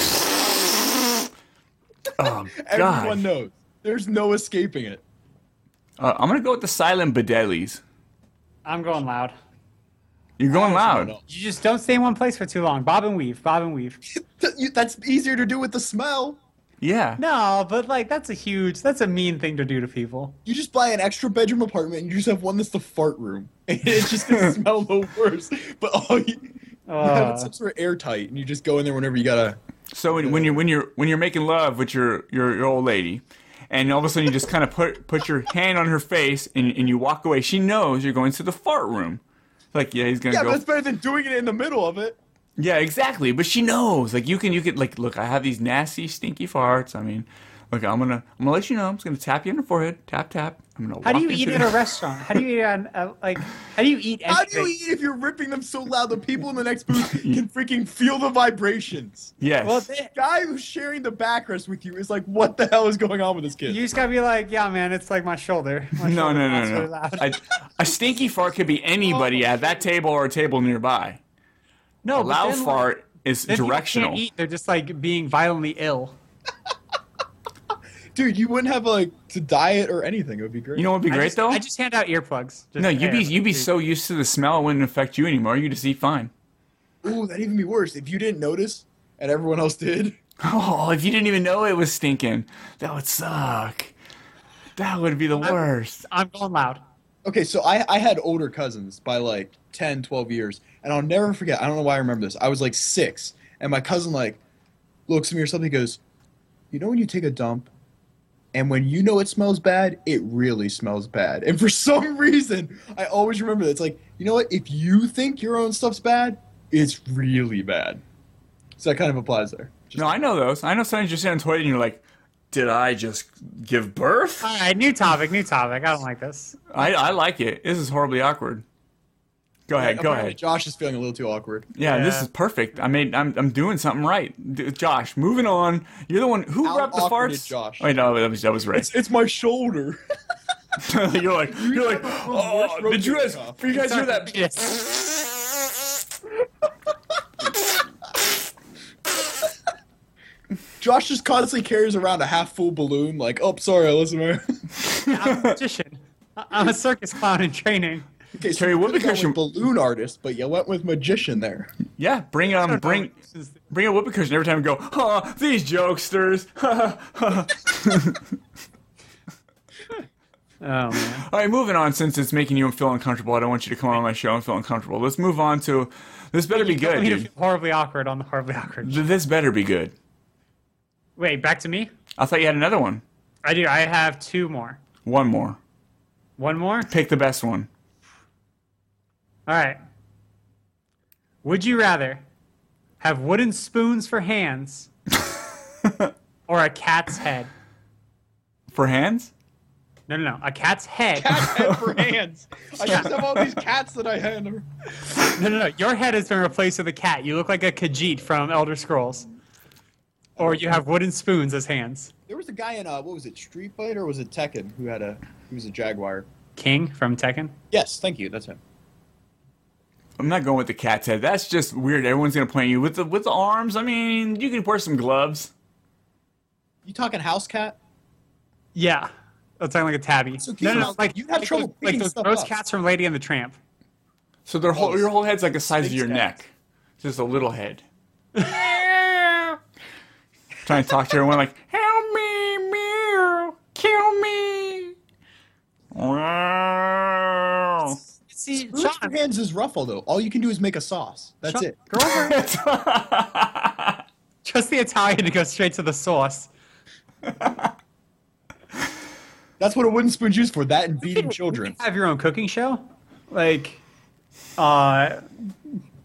oh Everyone god, knows. There's no escaping it. I'm gonna go with the silent bidelis. I'm going loud. You're going loud. No. You just don't stay in one place for too long. Bob and weave. Bob and weave. That's easier to do with the smell. Yeah. No, but like that's a mean thing to do to people. You just buy an extra bedroom apartment and you just have one that's the fart room. And it's just gonna smell the worst. But you have it some sort of airtight and you just go in there whenever you gotta. So when you're making love with your old lady, and all of a sudden you just kind of put your hand on her face and you walk away, she knows you're going to the fart room. Like, yeah, he's gonna go. Yeah, but that's better than doing it in the middle of it. Yeah, exactly. But she knows. Like you can like, look, I have these nasty, stinky farts. I mean, look, I'm gonna let you know. I'm just gonna tap you on the forehead, tap tap. I'm gonna. How do you walk eat into at a restaurant? How do you eat on How do you eat? How do you anything? eat if you're ripping them so loud the people in the next booth can freaking feel the vibrations? Yes. Well, The guy who's sharing the backrest with you is like, what the hell is going on with this kid? you just gotta be like, yeah, man, it's like my shoulder. My no. shoulder pops really loud. A stinky fart could be anybody at that table or a table nearby. No, A but loud then, like, fart is then people directional. can't eat. They're just like being violently ill. Dude, you wouldn't have to diet or anything. It would be great. You know what'd be great though? I just hand out earplugs. Just No, you'd be hey, so used to the smell it wouldn't affect you anymore. You just eat fine. Ooh, that'd even be worse. If you didn't notice and everyone else did. Oh, if you didn't even know it was stinking, that would suck. That would be the worst. I'm going loud. Okay, so I had older cousins by like 10, 12 years, and I'll never forget. I don't know why I remember this. I was like 6, and my cousin like looks at me or something, goes, "You know when you take a dump, and when you know it smells bad, it really smells bad." And for some reason, I always remember that. It's like, you know what? If you think your own stuff's bad, it's really bad. So that kind of applies there. No, I know those. I know sometimes you're sitting on the toilet and you're like, did I just give birth? All right, new topic. I don't like this. I like it. This is horribly awkward. Go ahead. Apparently Josh is feeling a little too awkward. Yeah, this Yeah. is perfect. I'm doing something right. Josh, moving on. You're the one who How rubbed the awkward farts. is Josh? Wait, no, that was right. It's my shoulder. you're like, worst oh, road did you guys? off. You guys hear that? Yes. Josh just constantly carries around a half-full balloon, like, oh, sorry, I listened. I'm a magician. I'm a circus clown in training. Okay, so Terry, you what could've gone because with balloon artist, but you went with magician there. Yeah, bring a whoopee cushion every time we go. Oh, these jokesters. Oh man. All right, moving on. Since it's making you feel uncomfortable, I don't want you to come on my show and feel uncomfortable. Let's move on to. This better be You told good, me to dude. feel horribly awkward on the horribly awkward. This better be good. Wait, back to me? I thought you had another one. I do. I have 2 more. One more. One more? Pick the best one. All right. Would you rather have wooden spoons for hands or a cat's head? For hands? No. A cat's head. Cat's head for hands. I just have all these cats that I hand. No. Your head has been replaced with a cat. You look like a Khajiit from Elder Scrolls. Or you have wooden spoons as hands. There was a guy in what was it, Street Fighter or was it Tekken who was a jaguar? King from Tekken. Yes, thank you. That's him. I'm not going with the cat's head. That's just weird. Everyone's gonna point you with the arms. I mean, you can wear some gloves. You talking house cat? Yeah. That's like a tabby. So keep in mind, like you'd have trouble like picking those stuff gross up. cats from Lady and the Tramp. So your whole head's like the size of Big your stats. neck. Just a little head. Trying to talk to everyone like, help me, meow, kill me. Wow. See, Spoons for hands is rough, although. All you can do is make a sauce. That's it. Just the Italian to go straight to the sauce. That's what a wooden spoon's used for. That and beating children. Have your own cooking show, like,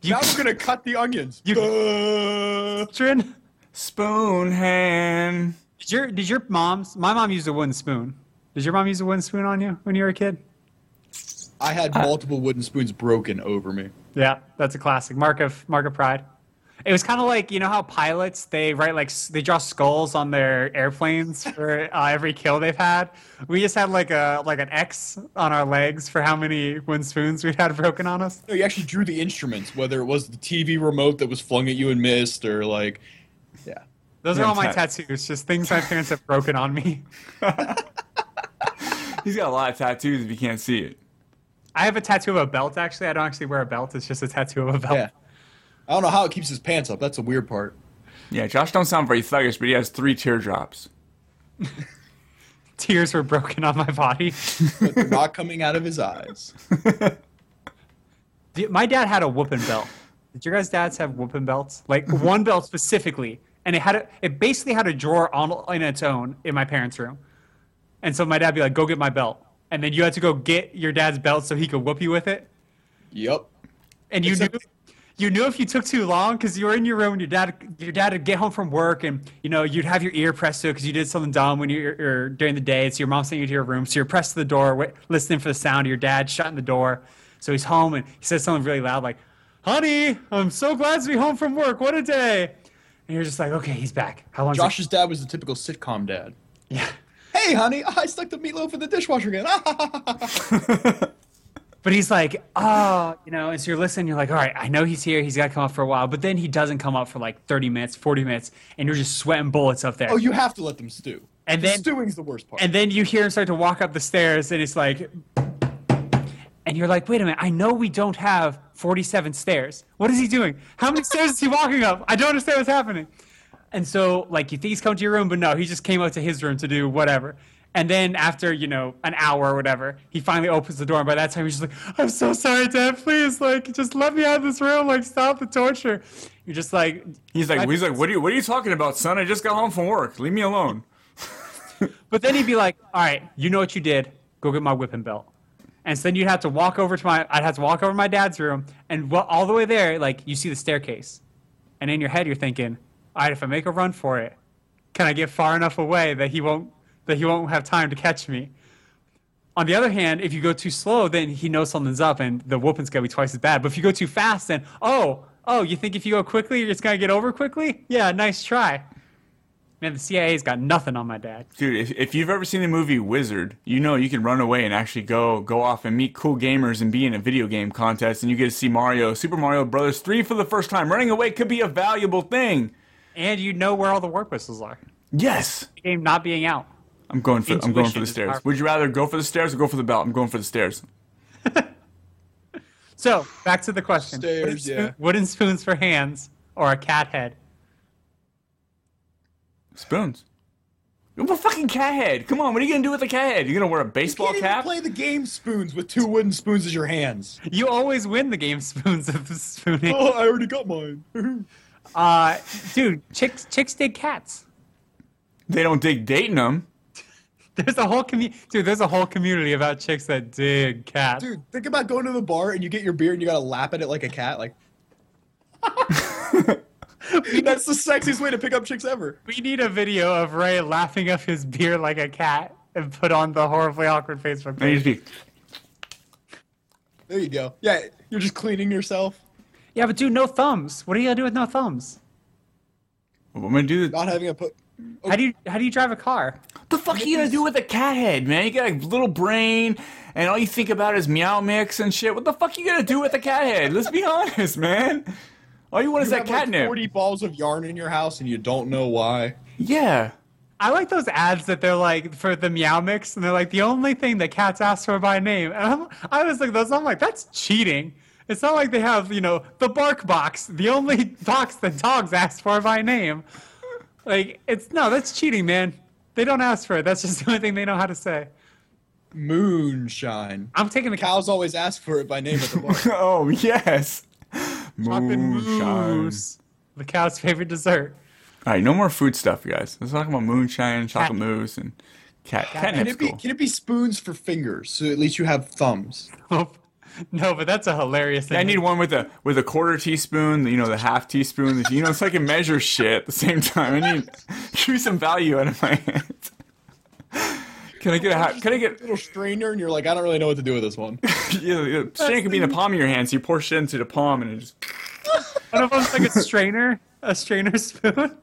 Now we're gonna cut the onions. Children? Spoon hand. Did your mom's? My mom used a wooden spoon. Did your mom use a wooden spoon on you when you were a kid? I had multiple wooden spoons broken over me. Yeah, that's a classic. Mark of pride. It was kind of like, you know how pilots, they draw skulls on their airplanes for every kill they've had. We just had like an X on our legs for how many wooden spoons we'd had broken on us. No, you actually drew the instruments, whether it was the TV remote that was flung at you and missed, or like, yeah. Those are all my tattoos, just things my parents have broken on me. He's got a lot of tattoos if you can't see it. I have a tattoo of a belt, actually. I don't actually wear a belt. It's just a tattoo of a belt. Yeah. I don't know how it keeps his pants up. That's the weird part. Yeah, Josh don't sound very thuggish, but he has 3 teardrops. Tears were broken on my body. But they're not coming out of his eyes. My dad had a whooping belt. Did your guys' dads have whooping belts? Like one belt specifically, and it basically had a drawer on its own in my parents' room. And so my dad would be like, "Go get my belt," and then you had to go get your dad's belt so he could whoop you with it. Yep. And you knew if you took too long because you were in your room and your dad would get home from work and you'd have your ear pressed to it because you did something dumb when you're during the day. So your mom sent you to your room, so you're pressed to the door, listening for the sound of your dad shutting the door. So he's home and he says something really loud like, "Honey, I'm so glad to be home from work. What a day!" And you're just like, "Okay, he's back." How long? Josh's dad was the typical sitcom dad. Yeah. Hey, honey, I stuck the meatloaf in the dishwasher again. But he's like, and so you're listening, you're like, all right, I know he's here, he's got to come up for a while, but then he doesn't come up for like 30 minutes, 40 minutes, and you're just sweating bullets up there. Oh, you have to let them stew. And then stewing's the worst part. And then you hear him start to walk up the stairs, and it's like, and you're like, wait a minute, I know we don't have 47 stairs. What is he doing? How many stairs is he walking up? I don't understand what's happening. And so, like, you think he's coming to your room, but no, he just came out to his room to do whatever. And then after, an hour or whatever, he finally opens the door. And by that time, he's just like, "I'm so sorry, Dad. Please, like, just let me out of this room. Like, stop the torture." You're just like... He's like, what are you talking about, son? I just got home from work. Leave me alone. But then he'd be like, "All right, you know what you did. Go get my whipping belt." And so then I'd have to walk over to my dad's room. And all the way there, like, you see the staircase. And in your head, you're thinking, all right, if I make a run for it, can I get far enough away that he won't have time to catch me? On the other hand, if you go too slow, then he knows something's up and the whooping's going to be twice as bad. But if you go too fast, then, you think if you go quickly, you're just going to get over quickly? Yeah, nice try. Man, the CIA's got nothing on my dad. Dude, if you've ever seen the movie Wizard, you know you can run away and actually go off and meet cool gamers and be in a video game contest, and you get to see Super Mario Bros. 3 for the first time. Running away could be a valuable thing. And you know where all the warp whistles are. Yes. The game not being out. I'm going for the stairs. Would you rather go for the stairs or go for the belt? I'm going for the stairs. So, back to the question. Stairs, yeah. Wooden spoons for hands or a cat head? Spoons. What a fucking cat head. Come on, what are you going to do with a cat head? You're going to wear a baseball you can't cap? even play the game spoons with 2 wooden spoons as your hands. You always win the game spoons of the spooning. Oh, I already got mine. Dude, chicks dig cats. They don't dig dating them. There's a whole community about chicks that dig cats. Dude, think about going to the bar and you get your beer and you gotta lap at it like a cat. Like, that's the sexiest way to pick up chicks ever. We need a video of Ray laughing up his beer like a cat and put on the Horribly Awkward Facebook page. There you go. Yeah, you're just cleaning yourself. Yeah, but dude, no thumbs. What are you gonna do with no thumbs? What am I gonna do? Not having a put. How do you drive a car? What the fuck are you gonna do with a cat head, man? You got a little brain, and all you think about is Meow Mix and shit. What the fuck are you gonna do with a cat head? Let's be honest, man. All you want is that catnip. Like 40 balls of yarn in your house, and you don't know why. Yeah. I like those ads that they're like for the Meow Mix, and they're like the only thing that cats ask for by name. And I was like, I'm like, that's cheating. It's not like they have, the bark box, the only box that dogs ask for by name. Like, that's cheating, man. They don't ask for it. That's just the only thing they know how to say. Moonshine. I'm taking the cows always ask for it by name at the bar. Oh, yes. Moonshine. Mousse. The cow's favorite dessert. All right, no more food stuff, you guys. Let's talk about moonshine, chocolate mousse, and catnip's cool. Can it be spoons for fingers, so at least you have thumbs? No, but that's a hilarious thing. I need one with a quarter teaspoon, the half teaspoon. So I can measure shit at the same time. I need give me some value out of my hands. Can I get a little strainer? And you're like, I don't really know what to do with this one. Yeah, strainer can be in the palm of your hand, so you pour shit into the palm and it just. One of them's like a strainer spoon.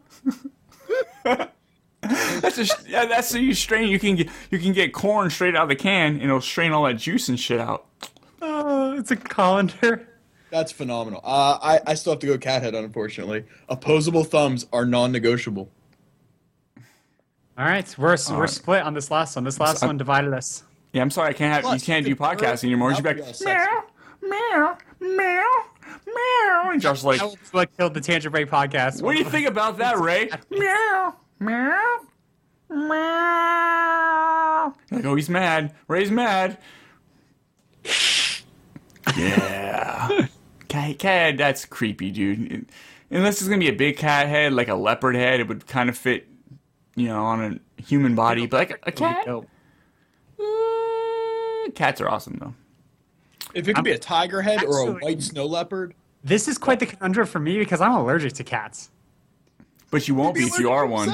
That's so you strain. You can get corn straight out of the can, and it'll strain all that juice and shit out. Oh, it's a colander. That's phenomenal. I still have to go cat head, unfortunately. Opposable thumbs are non-negotiable. All right, we're split on this last one. This last one divided us. Yeah, I'm sorry, you can't do podcasting anymore. You back meow, meow, meow, meow. And Josh's like, that was what killed the Tangent Break podcast. What do you think about that, Ray? Meow, meow, meow. You're like, oh, he's mad. Ray's mad. Yeah. Cat head, that's creepy, dude. Unless it's gonna be a big cat head, like a leopard head, it would kind of fit, on a human body. But like a cat, cats are awesome though. If it could be a tiger head or a white snow leopard. This is quite the conundrum for me because I'm allergic to cats. But you won't be if you are one.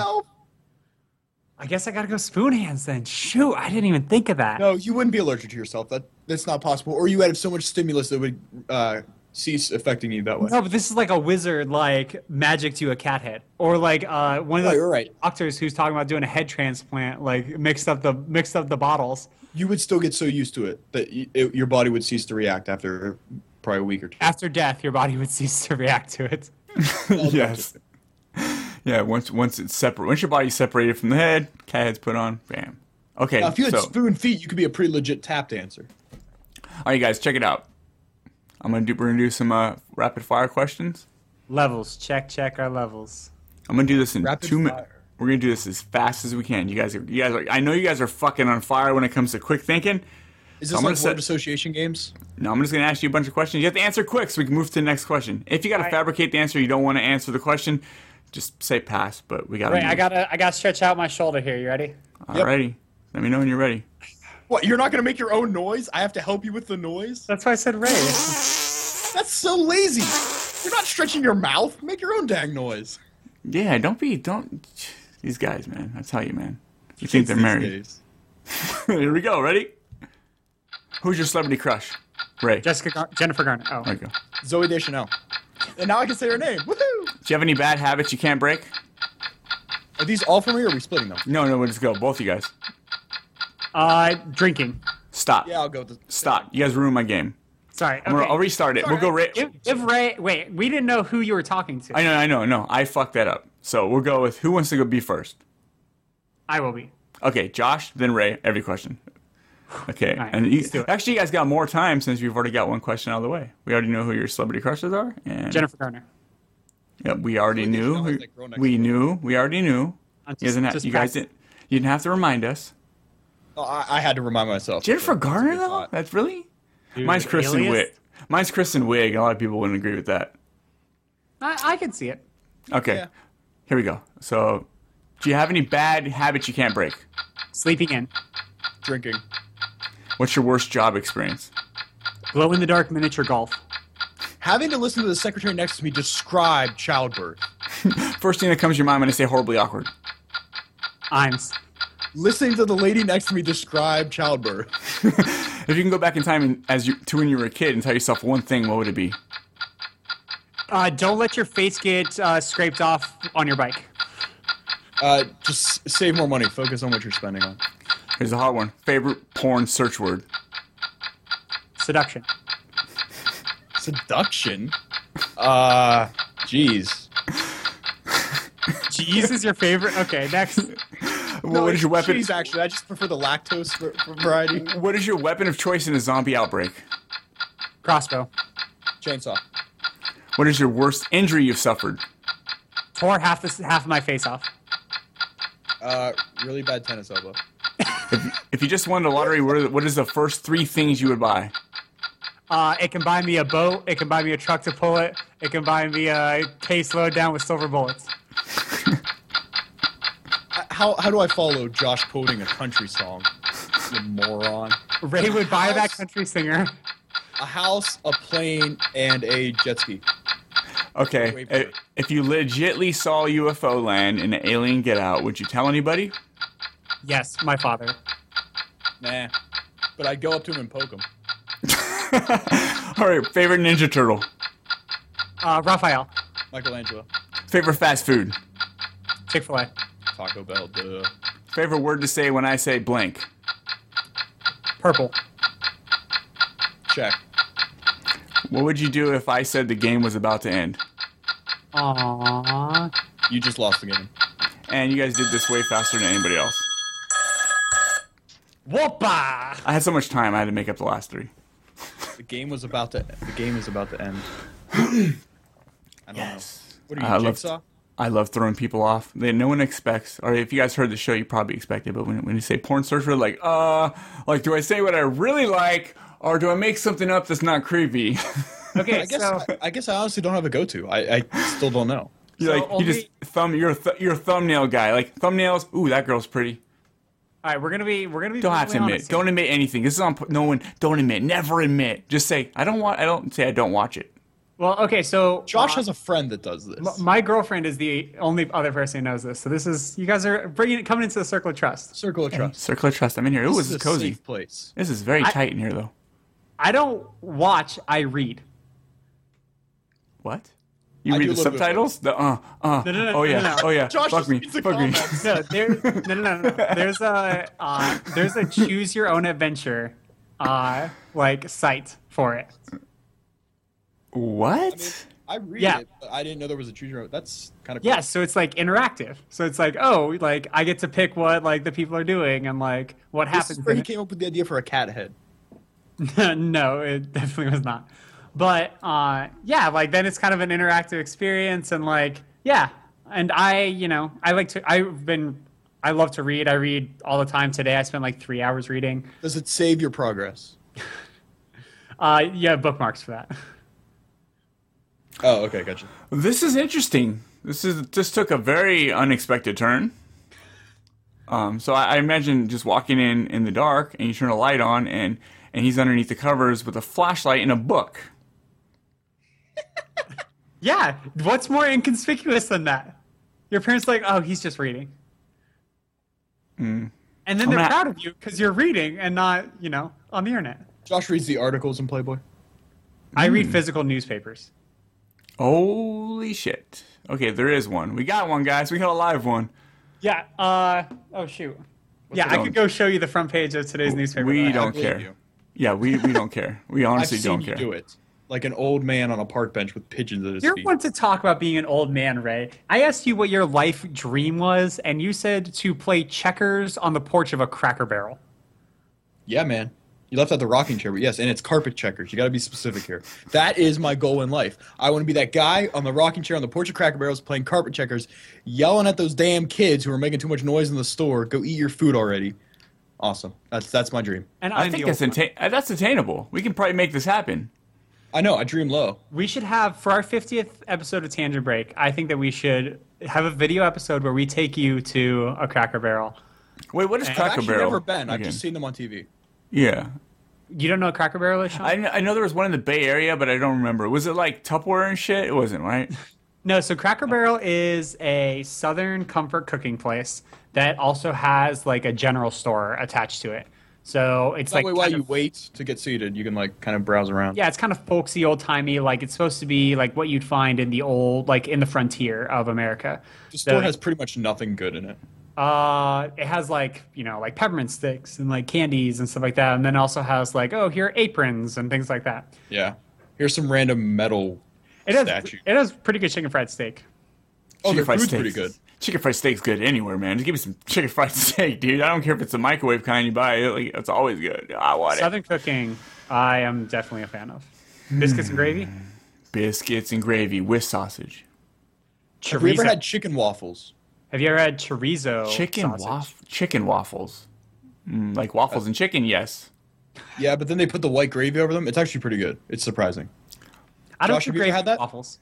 I guess I gotta go spoon hands then. Shoot, I didn't even think of that. No, you wouldn't be allergic to yourself. That's not possible. Or you had so much stimulus that would cease affecting you that way. No, but this is like a wizard, like magic to a cat head, or like one of the doctors who's talking about doing a head transplant, like mixed up the bottles. You would still get so used to it that your body would cease to react after probably a week or two. After death, your body would cease to react to it. Yes. Yeah, once it's separate, once your body's separated from the head, cat head's put on, bam. Okay. Now, if you had spoon feet, you could be a pretty legit tap dancer. All right, guys, check it out. We're gonna do some rapid fire questions. Levels, check our levels. I'm gonna do this in 2 minutes. We're gonna do this as fast as we can. You guys are. I know you guys are fucking on fire when it comes to quick thinking. Is this like word association games? No, I'm just gonna ask you a bunch of questions. You have to answer quick so we can move to the next question. If you gotta fabricate the answer, you don't want to answer the question, just say pass. But we gotta. Right, I gotta stretch out my shoulder here. You ready? Alrighty. Yep. Let me know when you're ready. What? You're not gonna make your own noise? I have to help you with the noise? That's why I said Ray. That's so lazy. You're not stretching your mouth. Make your own dang noise. Yeah, don't. These guys, man. I tell you, man. You think they're married. Here we go. Ready? Who's your celebrity crush? Ray. Jennifer Garner. Oh. There you go. Zooey Deschanel. And now I can say her name. Woohoo! Do you have any bad habits you can't break? Are these all for me or are we splitting them? No, we'll just go. Both of you guys. Drinking. Stop. Yeah, I'll go with the... Stop. You guys ruined my game. Sorry. Okay. I'll restart it. We'll go Ray. If Ray... Wait, we didn't know who you were talking to. I know. No, I fucked that up. So we'll go with who wants to be first? I will be. Okay, Josh, then Ray, every question. Okay. Right, And you guys got more time since we've already got one question out of the way. We already know who your celebrity crushes are. And Jennifer Garner. Yep, we already knew. We already knew. You guys didn't have to remind us. Oh, I had to remind myself. Jennifer Garner, though? That's really? Dude, Mine's Kristen Wiig. Mine's Kristen Wiig. A lot of people wouldn't agree with that. I can see it. Okay. Yeah. Here we go. So, do you have any bad habits you can't break? Sleeping in. Drinking. What's your worst job experience? Glow-in-the-dark miniature golf. Having to listen to the secretary next to me describe childbirth. First thing that comes to your mind when I say horribly awkward. Imes. Listening to the lady next to me describe childbirth. If you can go back in time to when you were a kid and tell yourself one thing, what would it be? Don't let your face get scraped off on your bike. Just save more money. Focus on what you're spending on. Here's a hot one. Favorite porn search word? Seduction. Seduction? Jeez. Cheese is your favorite? Okay, next. What is your weapon? Cheese, actually. I just prefer the lactose variety. What is your weapon of choice in a zombie outbreak? Crossbow. Chainsaw. What is your worst injury you've suffered? Tore half of my face off. Really bad tennis elbow. If you just won the lottery, what is the first 3 things you would buy? It can buy me a boat. It can buy me a truck to pull it. It can buy me a case load down with silver bullets. How do I follow Josh quoting a country song? You moron. Ray would buy that country singer. a house, a plane, and a jet ski. Okay, Wait for it. if you legitly saw UFO land and an alien get out, would you tell anybody? Yes, my father. Nah. But I'd go up to him and poke him. All right, favorite Ninja Turtle. Raphael. Michelangelo. Favorite fast food. Chick-fil-A. Taco Bell, duh. Favorite word to say when I say blank. Purple. Check. What would you do if I said the game was about to end? Aww. You just lost the game. And you guys did this way faster than anybody else. Whoopa! I had so much time, I had to make up the last three. The game is about to end. I don't know. What are you, Jigsaw? I love throwing people off. No one expects, or if you guys heard the show, you probably expected. But when you say porn surfer, like do I say what I really like, or do I make something up that's not creepy? Okay, I guess I honestly don't have a go-to. I still don't know. You just you're a thumbnail guy. Like thumbnails. Ooh, that girl's pretty. All right, we're gonna be. Don't have to admit. Don't admit anything. This is on. No one. Don't admit. Never admit. Just say I don't watch it. Well, okay, so Josh has a friend that does this. My girlfriend is the only other person who knows this. So this is you guys are coming into the circle of trust. Circle of trust. Circle of trust. I'm in here. Ooh, this is cozy. Safe place. This is very tight in here, though. I don't watch. I read. What? You read the subtitles? No. Oh yeah. Josh Fuck me. reads the Fuck me. No. There's a choose your own adventure, site for it. What? I read it, but I didn't know there was a choose your own. That's kind of cool. Yeah, so it's like interactive. So it's like, I get to pick what the people are doing and what happens. This is where he came up with the idea for a cat head. No, it definitely was not. But then it's kind of an interactive experience and and I love to read. I read all the time. Today I spent 3 hours reading. Does it save your progress? Bookmarks for that. Oh, okay, gotcha. This is interesting. This took a very unexpected turn. So I imagine just walking in the dark and you turn a light on and he's underneath the covers with a flashlight and a book. Yeah, what's more inconspicuous than that? Your parents he's just reading. And then they're proud of you because you're reading and not, on the internet. Josh reads the articles in Playboy. I read physical newspapers. Holy shit. Okay, there is one. We got one, guys. We got a live one. Yeah. Oh, shoot. I could go show you the front page of today's newspaper. We don't care. Yeah, we don't care. We honestly don't care. I've seen you do it. Like an old man on a park bench with pigeons at his You're feet. one to talk about being an old man, Ray. I asked you what your life dream was, and you said to play checkers on the porch of a Cracker Barrel. Yeah, man. You left out the rocking chair, but yes, and it's carpet checkers. You got to be specific here. That is my goal in life. I want to be that guy on the rocking chair on the porch of Cracker Barrels playing carpet checkers, yelling at those damn kids who are making too much noise in the store. Go eat your food already. Awesome. That's my dream. And I think that's attainable. We can probably make this happen. I know. I dream low. We should have, for our 50th episode of Tangent Break, I think that we should have a video episode where we take you to a Cracker Barrel. Wait, what is Cracker Barrel? I've never been. I've just seen them on TV. Yeah. You don't know what Cracker Barrel is, Sean? I know there was one in the Bay Area, but I don't remember. Was it like Tupperware and shit? It wasn't, right? No, so Cracker Barrel is a Southern comfort cooking place that also has a general store attached to it. So it's that way while you wait to get seated, you can kind of browse around. Yeah, it's kind of folksy, old-timey. It's supposed to be what you'd find in the old, in the frontier of America. The store has pretty much nothing good in it. It has peppermint sticks and candies and stuff like that, and then also has here are aprons and things like that. Yeah, here's some random metal statue. It has pretty good chicken fried steak. Oh, their food's pretty good. Chicken fried steak's good anywhere, man. Just give me some chicken fried steak, dude. I don't care if it's a microwave kind you buy. It's always good. I want it. Southern cooking, I am definitely a fan of. Biscuits and gravy. Biscuits and gravy with sausage. Chorizo. Have you ever had chicken waffles? Have you ever had chorizo Chicken waffles. Like waffles and chicken, yes. Yeah, but then they put the white gravy over them. It's actually pretty good. It's surprising. I don't Josh, have you ever had that? Waffles.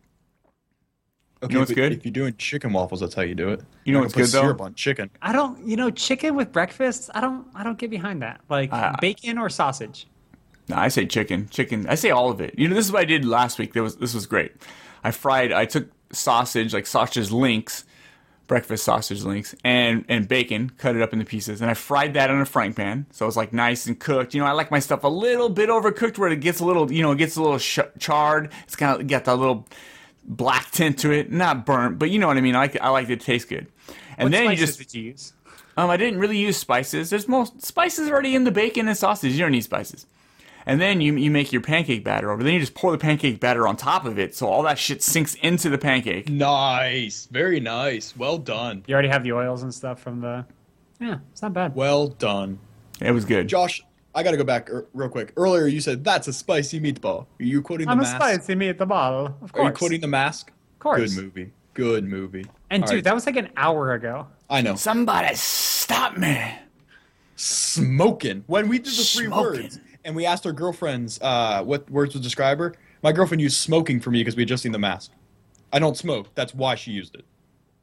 Okay, you know what's good? If you're doing chicken waffles, that's how you do it. You know what's good though? Syrup on chicken. I don't. Chicken with breakfast. I don't get behind that. Bacon or sausage. No, I say chicken. Chicken. I say all of it. This is what I did last week. This was great. I took sausage, like sausage links, breakfast sausage links, and bacon, cut it up into pieces, and I fried that in a frying pan. So it's like nice and cooked. I like my stuff a little bit overcooked where it gets a little, charred. It's kind of got that little black tint to it. Not burnt, but you know what I mean. I like it to taste good. And What then spices did you use? I didn't really use spices. There's most spices already in the bacon and sausage. You don't need spices. And then you make your pancake batter over. Then you just pour the pancake batter on top of it, so all that shit sinks into the pancake. Nice. Very nice. Well done. You already have the oils and stuff from the... Yeah, it's not bad. Well done. It was good. Josh, I got to go back real quick. Earlier you said, that's a spicy meatball. Are you quoting The I'm a Mask? spicy meatball, of course. Are you quoting The Mask? Of course. Good movie. Good movie. And All dude, right. that was like an hour ago. I know. Somebody stop me. Smoking. When we did the three Smoking. words, and we asked our girlfriends what words would describe her, my girlfriend used smoking for me because we had just seen The Mask. I don't smoke. That's why she used it.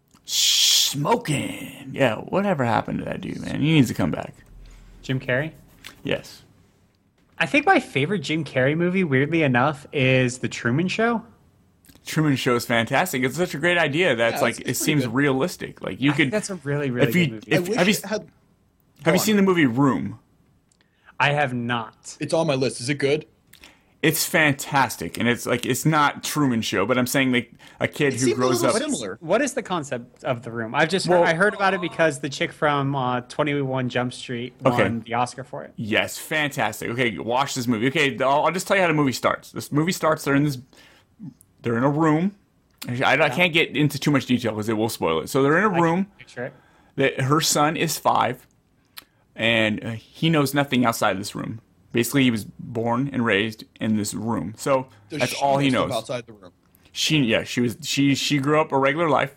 Smoking. Yeah, whatever happened to that dude, man? He needs to come back. Jim Carrey? Yes. I think my favorite Jim Carrey movie, weirdly enough, is The Truman Show. Truman Show is fantastic. It's such a great idea. That's Yeah, like it's it seems pretty good. realistic. Like you I could. think that's a really, really if you- good movie. if- I wish have you- it had... Have you on. seen the movie Room? I have not. It's on my list. Is it good? It's fantastic, and it's not Truman Show, but I'm saying like a kid It who seemed a grows little up. similar. What is the concept of The Room? I heard about it because the chick from 21 Jump Street won the Oscar for it. Yes, fantastic. Okay, watch this movie. Okay, I'll just tell you how the movie starts. This movie starts. They're in a room. I can't get into too much detail because it will spoil it. So they're in a room. Picture it. That her son is 5, and he knows nothing outside of this room. Basically, he was born and raised in this room, so Does that's she all he know stuff knows. outside the room. She grew up a regular life,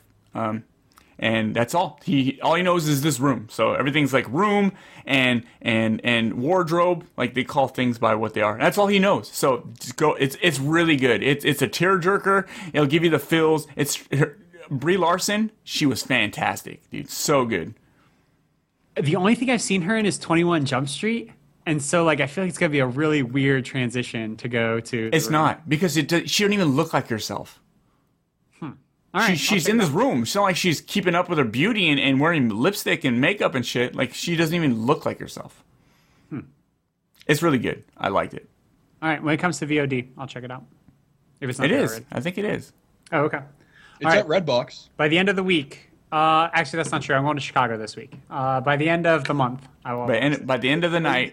and that's all. All he knows is this room. So everything's like room and wardrobe, like they call things by what they are. That's all he knows. So just go. It's really good. It's a tearjerker. It'll give you the feels. Brie Larson. She was fantastic, dude. So good. The only thing I've seen her in is 21 Jump Street. And so, like, I feel like it's going to be a really weird transition to go to. It's not because she don't even look like herself. All right, She's in this room. It's not like she's keeping up with her beauty and wearing lipstick and makeup and shit. Like, she doesn't even look like herself. It's really good. I liked it. All right, when it comes to VOD, I'll check it out. If it's not It there is. already. I think it is. Oh, okay. It's All right. at Redbox. By the end of the week, actually, that's not true. I'm going to Chicago this week. By the end of the month, I will. By the end of the night,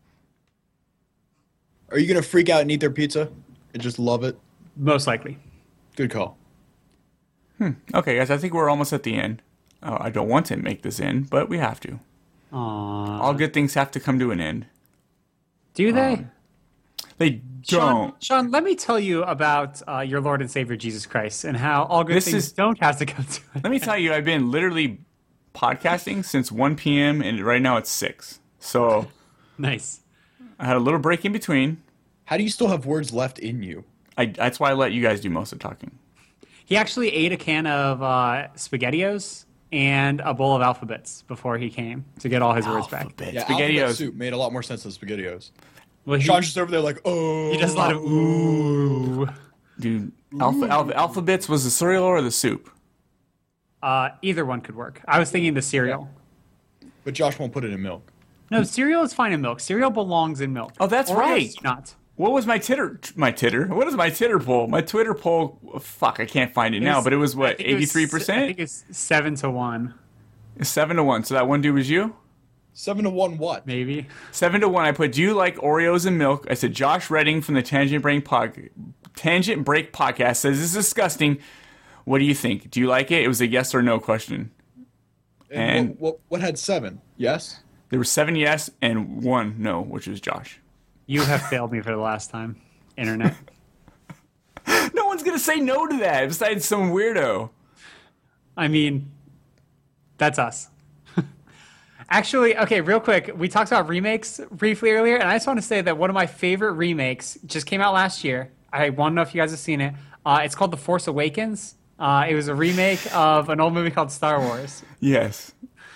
Are you going to freak out and eat their pizza and just love it? Most likely. Good call. okay, guys, I think we're almost at the end. I don't want to make this end, but we have to. Aww. All good things have to come to an end. Do they? They don't. Sean, let me tell you about your Lord and Savior Jesus Christ and how all good things don't have to come to an Let me tell you, I've been literally podcasting since 1 p.m. and right now it's 6. So Nice. I had a little break in between. How do you still have words left in you? That's why I let you guys do most of the talking. He actually ate a can of SpaghettiOs and a bowl of alphabets before he came to get all his words back. Alphabet. Yeah, alphabet SpaghettiOs. soup made a lot more sense than SpaghettiOs. Well, Sean's just over there like, oh. he does a lot of ooh. Dude, Alphabets was the cereal or the soup? Either one could work. I was thinking the cereal. But Josh won't put it in milk. No, cereal is fine in milk. Cereal belongs in milk. Oh, that's Oreos right. do not. What was my titter? What is my titter poll? My Twitter poll, fuck, I can't find it now, but it was what, 83%? I think it's 7-1, 7-1. So that one dude was you? 7-1 what? maybe. 7-1. I put, do you like Oreos and milk? I said, Josh Redding from the Tangent Break podcast says, this is disgusting. What do you think? Do you like it? It was a yes or no question. And what had 7? Yes? There were 7 yes and 1 no, which was Josh. You have failed me for the last time, internet. No one's going to say no to that besides some weirdo. I mean, that's us. Actually, okay, real quick, we talked about remakes briefly earlier, and I just want to say that one of my favorite remakes just came out last year. I want to know if you guys have seen it. It's called The Force Awakens. It was a remake of an old movie called Star Wars. Yes.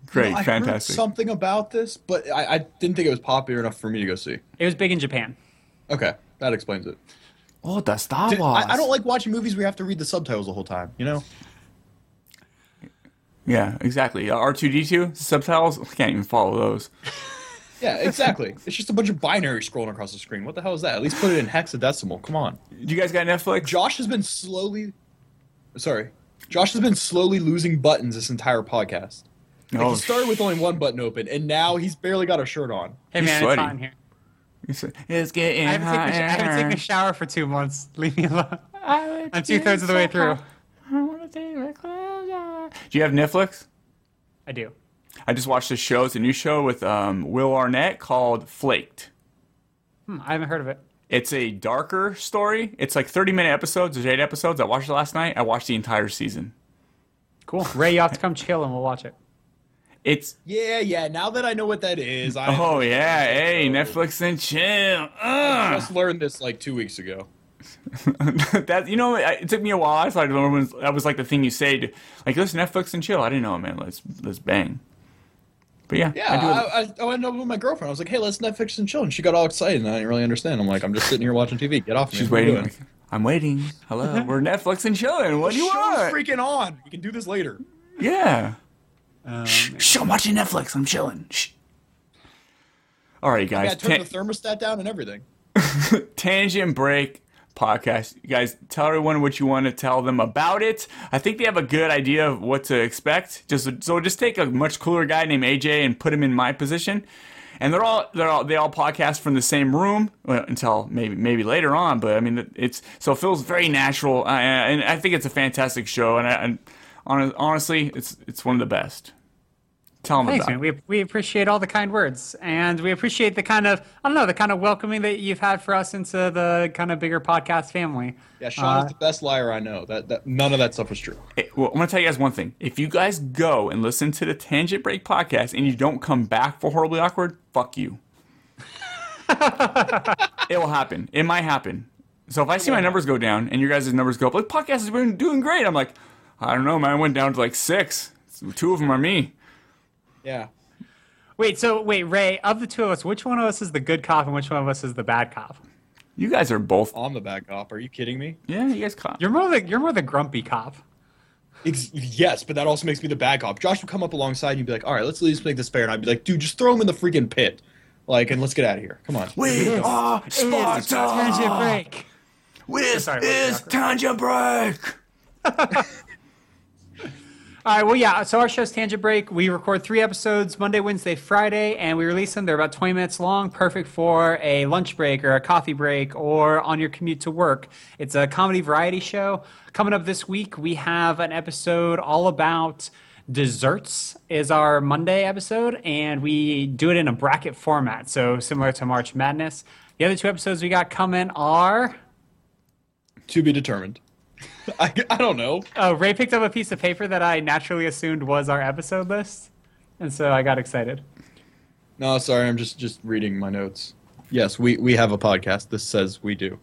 Great, I fantastic. heard something about this, but I didn't think it was popular enough for me to go see. It was big in Japan. Okay, that explains it. Oh, the Star Dude, Wars. I don't like watching movies where you have to read the subtitles the whole time, you know? Yeah, exactly. R2D2 subtitles. I can't even follow those. Yeah, exactly. It's just a bunch of binary scrolling across the screen. What the hell is that? At least put it in hexadecimal. Come on. You guys got Netflix? Josh has been slowly losing buttons this entire podcast. Like, Oh, he started with only one button open, and now he's barely got a shirt on. Hey, He's man, sweaty. it's hot in here. It's getting I haven't taken a shower for 2 months. Leave me alone. I'm 2/3 of the way through. Do you have Netflix? I do. I just watched this show. It's a new show with Will Arnett called Flaked. I haven't heard of it. It's a darker story. It's like 30-minute episodes. There's 8 episodes. I watched it last night. I watched the entire season. Cool. Ray, you have to come chill and we'll watch it. It's Yeah. Now that I know what that is, yeah, hey, Netflix and chill. I just learned this like 2 weeks ago. That it took me a while. I thought that was like the thing you say to like listen Netflix and chill. I didn't know it, man. Let's bang. But yeah, I went up with my girlfriend. I was like, "Hey, let's Netflix and chill," and she got all excited, and I didn't really understand. I'm like, "I'm just sitting here watching TV. Get off me." She's What are you waiting. doing? Like, I'm waiting. Hello, we're Netflix and chilling. What do you Show's want? freaking on. You can do this later. Yeah. Shh, I'm watching Netflix. I'm chilling. Shh. All right, guys. Yeah, turn the thermostat down and everything. Tangent Break podcast. You guys, tell everyone what you want to tell them about it. I think they have a good idea of what to expect. Just take a much cooler guy named AJ and put him in my position. And they all podcast from the same room until maybe later on. But I mean, it feels very natural, and I think it's a fantastic show. And honestly, it's one of the best. Tell them Thanks, about man. We appreciate all the kind words, and we appreciate the kind of welcoming that you've had for us into the kind of bigger podcast family. Yeah, Sean is the best liar I know. That none of that stuff was true. Well, I'm going to tell you guys one thing. If you guys go and listen to the Tangent Break podcast and you don't come back for Horribly Awkward, fuck you. It will happen. It might happen. So if I see my numbers go down and your guys' numbers go up, like, podcast has been doing great. I'm like, I don't know, man. I went down to like 6. 2 of them are me. Yeah. Wait, Ray, of the two of us, which one of us is the good cop and which one of us is the bad cop? You guys are both. I'm the bad cop. Are you kidding me? Yeah, you guys cop. You're more the grumpy cop. Yes, but that also makes me the bad cop. Josh would come up alongside and you'd be like, all right, let's at least make this fair. And I'd be like, dude, just throw him in the freaking pit. Like, and let's get out of here. Come on. We are Tangent Sparta. Break. This Sorry, is Tangent Break. All right, well, yeah, so our show's Tangent Break. We record 3 episodes, Monday, Wednesday, Friday, and we release them. They're about 20 minutes long, perfect for a lunch break or a coffee break or on your commute to work. It's a comedy variety show. Coming up this week, we have an episode all about desserts is our Monday episode, and we do it in a bracket format, so similar to March Madness. The other 2 episodes we got coming are... To be determined. I don't know. Oh, Ray picked up a piece of paper that I naturally assumed was our episode list, and so I got excited. No, sorry, I'm just reading my notes. Yes, we have a podcast. This says we do.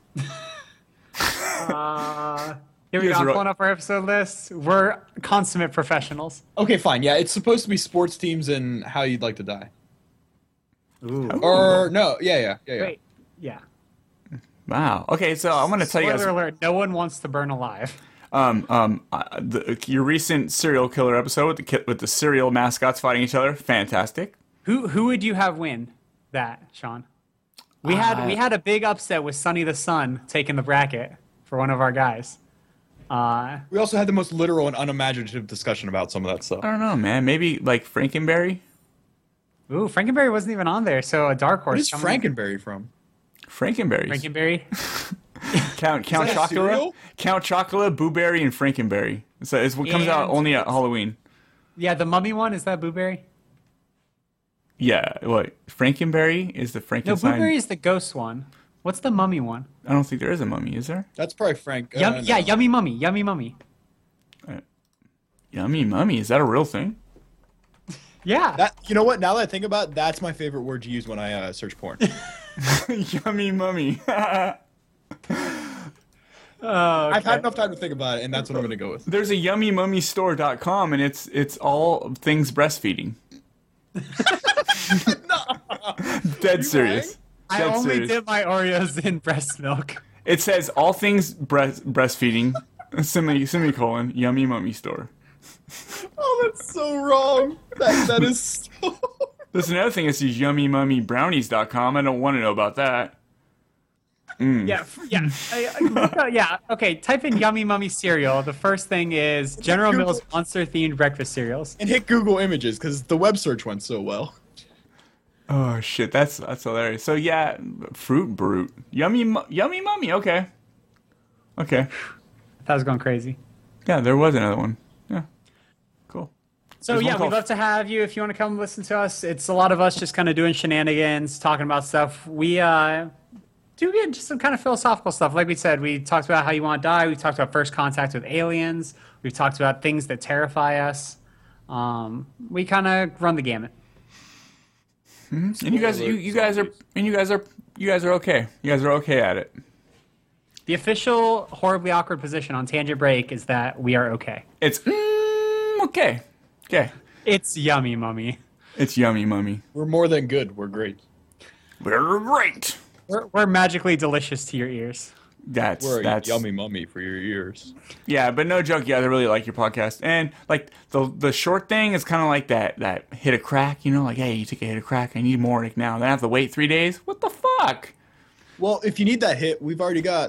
Here we go. I'm pulling up our episode list. We're consummate professionals. Okay, fine. Yeah, it's supposed to be sports teams and how you'd like to die. Ooh. Or no, yeah. Wait. Yeah. Wow. Okay, so I'm going to tell you guys. Spoiler alert, no one wants to burn alive. Your recent serial killer episode with the serial mascots fighting each other, fantastic. Who would you have win that, Sean? We had a big upset with Sonny the Sun taking the bracket for one of our guys. We also had the most literal and unimaginative discussion about some of that stuff. I don't know, man. Maybe like Frankenberry? Ooh, Frankenberry wasn't even on there, so a dark horse. What is Frankenberry from? Frankenberries. Frankenberry? Count Chocula, Count Chocula, Boo Berry, and Frankenberry. So it's what comes out only at Halloween. Yeah, the mummy one, is that Boo Berry? Yeah, what? Frankenberry is the No, Frankenstein. Boo Berry is the ghost one. What's the mummy one? I don't think there is a mummy, is there? That's probably Frank. Yeah, Yummy Mummy. Yummy Mummy. Yummy Mummy, is that a real thing? Yeah. You know what? Now that I think about it, that's my favorite word to use when I search porn. Yummy Mummy. I've had enough time to think about it, and that's what I'm going to go with. There's a yummymummystore.com, and it's all things breastfeeding. Dead serious. I Dead only serious. dip my Oreos in breast milk. It says all things breastfeeding, semicolon, Yummy Mummy store. Oh, that's so wrong. That is so... There's another thing that says yummymummybrownies.com. I don't want to know about that. Yeah. Okay, type in Yummy Mummy cereal. The first thing is General Mills monster-themed breakfast cereals. And hit Google Images, because the web search went so well. Oh shit, that's hilarious. So yeah, Fruit Brute, Yummy Mummy. Okay. That was going crazy. Yeah, there was another one. Yeah, cool. So There's one yeah, called- we'd love to have you if you want to come listen to us. It's a lot of us just kind of doing shenanigans, talking about stuff. We do get just some kind of philosophical stuff. Like we said, we talked about how you want to die. We talked about first contact with aliens. We've talked about things that terrify us. We kind of run the gamut. And you guys are okay. You guys are okay at it. The official horribly awkward position on Tangent Break is that we are okay. It's okay. Okay. It's Yummy Mummy. It's Yummy Mummy. We're more than good. We're great. We're great. We're magically delicious to your ears. We're That's a Yummy Mummy for your ears. Yeah, but no joke. Yeah, I really like your podcast, and like the short thing is kind of like that hit a crack. You know, like hey, you took a hit of crack. I need more now. Then I have to wait 3 days. What the fuck? Well, if you need that hit, we've already got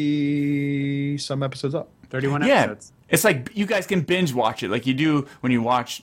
30 some episodes up. 31 Yeah, episodes. it's like you guys can binge watch it like you do when you watch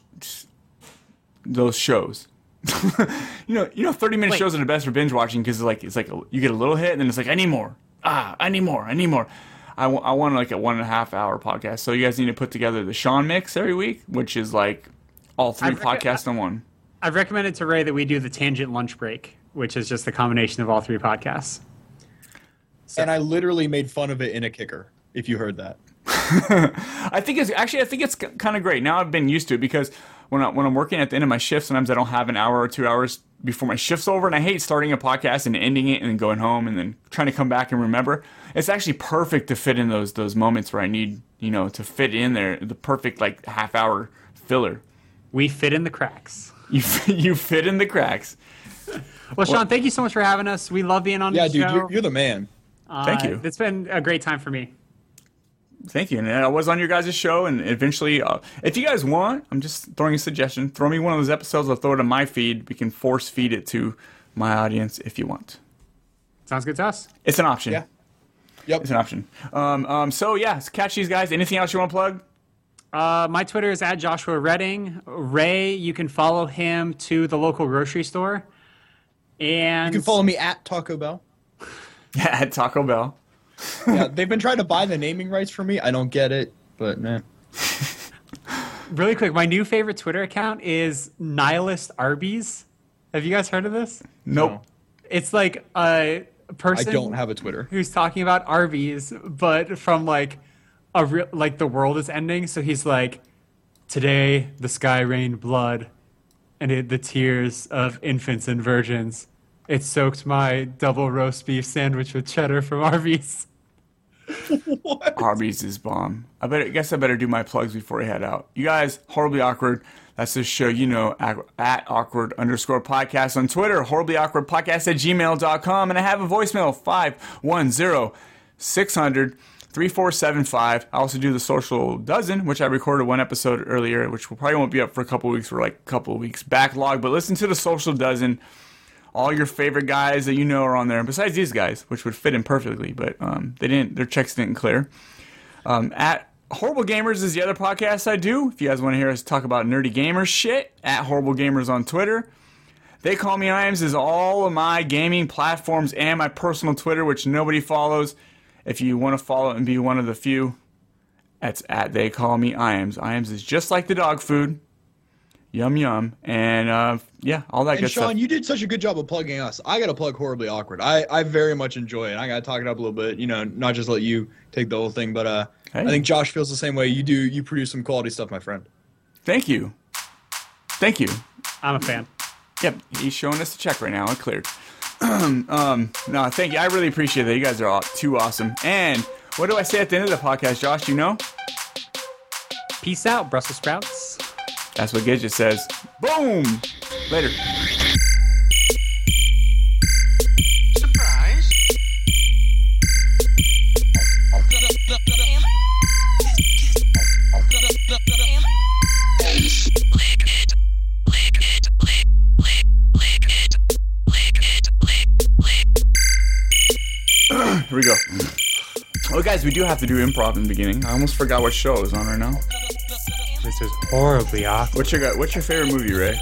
those shows. you know, 30-minute shows are the best for binge watching because it's like you get a little hit and then it's like I need more. I need more. I want like a 1.5 hour podcast. So you guys need to put together the Sean mix every week, which is like all three podcasts in one. I've recommended to Ray that we do the Tangent Lunch Break, which is just the combination of all three podcasts. And I literally made fun of it in a kicker, if you heard that. I think it's kind of great. Now I've been used to it because when I'm working at the end of my shift, sometimes I don't have an hour or 2 hours before my shift's over, and I hate starting a podcast and ending it and then going home and then trying to come back and remember. It's actually perfect to fit in those moments where I need to fit in there the perfect like half hour filler. We fit in the cracks. You fit in the cracks. Well, Sean, thank you so much for having us. We love being on the show. Yeah, dude, you're the man. Thank you. It's been a great time for me. Thank you. And I was on your guys' show, and eventually, if you guys want, I'm just throwing a suggestion. Throw me one of those episodes. I'll throw it on my feed. We can force feed it to my audience if you want. Sounds good to us. It's an option. Yeah. Yep. It's an option. So yeah, catch these guys. Anything else you want to plug? My Twitter is at Joshua Redding. Ray, you can follow him to the local grocery store. And You can follow me at Taco Bell. Yeah, at Taco Bell. Yeah, they've been trying to buy the naming rights for me. I don't get it, but man. Really quick, my new favorite Twitter account is Nihilist Arby's. Have you guys heard of this? Nope. No. It's like a person I don't have a Twitter. who's talking about Arby's, but from like like the world is ending. So he's like, today the sky rained blood, and the tears of infants and virgins. It soaked my double roast beef sandwich with cheddar from Arby's. Arby's is bomb. I guess I better do my plugs before I head out. You guys, Horribly Awkward. That's this show, at awkward_podcast on Twitter, horriblyawkwardpodcast@gmail.com. And I have a voicemail, 510-600-3475. I also do the Social Dozen, which I recorded one episode earlier, which probably won't be up for a couple of weeks. We're like a couple of weeks backlog. But listen to the Social Dozen. All your favorite guys that are on there, besides these guys, which would fit in perfectly, but their checks didn't clear. At Horrible Gamers is the other podcast I do. If you guys want to hear us talk about nerdy gamer shit, at Horrible Gamers on Twitter. They Call Me Iams is all of my gaming platforms and my personal Twitter, which nobody follows. If you want to follow and be one of the few, that's at They Call Me Iams. Iams is just like the dog food. Yum yum, and all that good And Sean, stuff. you did such a good job of plugging us. I got to plug Horribly Awkward. I very much enjoy it. I got to talk it up a little bit, not just let you take the whole thing, but Hey. I think Josh feels the same way. You produce some quality stuff, my friend. Thank you. I'm a fan. Yep, he's showing us the check right now. It cleared. No, thank you. I really appreciate that. You guys are all too awesome. And what do I say at the end of the podcast, Josh? You know? Peace out, Brussels sprouts. That's what Gidget says. Boom! Later. Surprise. Here we go. Oh, guys, we do have to do improv in the beginning. I almost forgot what show is on right now. This is horribly awkward. What's your favorite movie, Ray?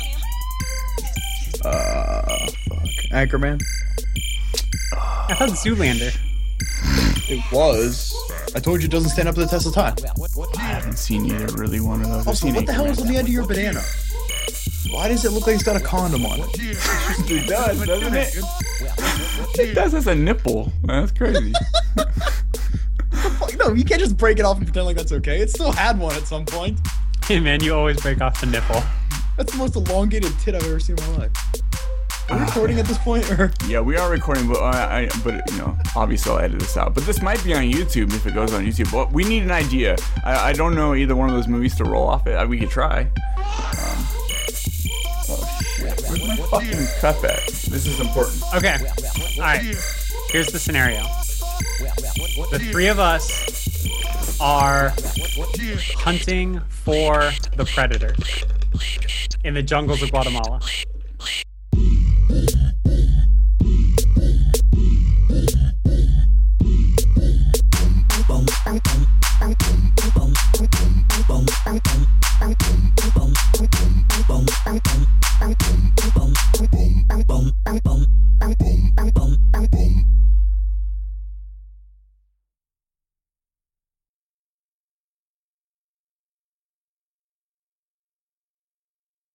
Anchorman. I thought Zoolander. It was. I told you it doesn't stand up to the test of time. I haven't seen either really one of those. I've Also, seen what the hell is Anchorman. on the end of your banana? Why does it look like it's got a condom on it? It does, doesn't it? It does as a nipple. That's crazy. No, you can't just break it off and pretend like that's okay. It still had one at some point. Hey man, you always break off the nipple. That's the most elongated tit I've ever seen in my life. Are we recording at this point, or? Yeah, we are recording, but obviously I'll edit this out. But this might be on YouTube if it goes on YouTube. But we need an idea. I don't know either one of those movies to roll off it. We could try. Oh shit! Where's my fucking cup at? This is important. Okay. Alright. Here's the scenario. The three of us are hunting for the predator in the jungles of Guatemala.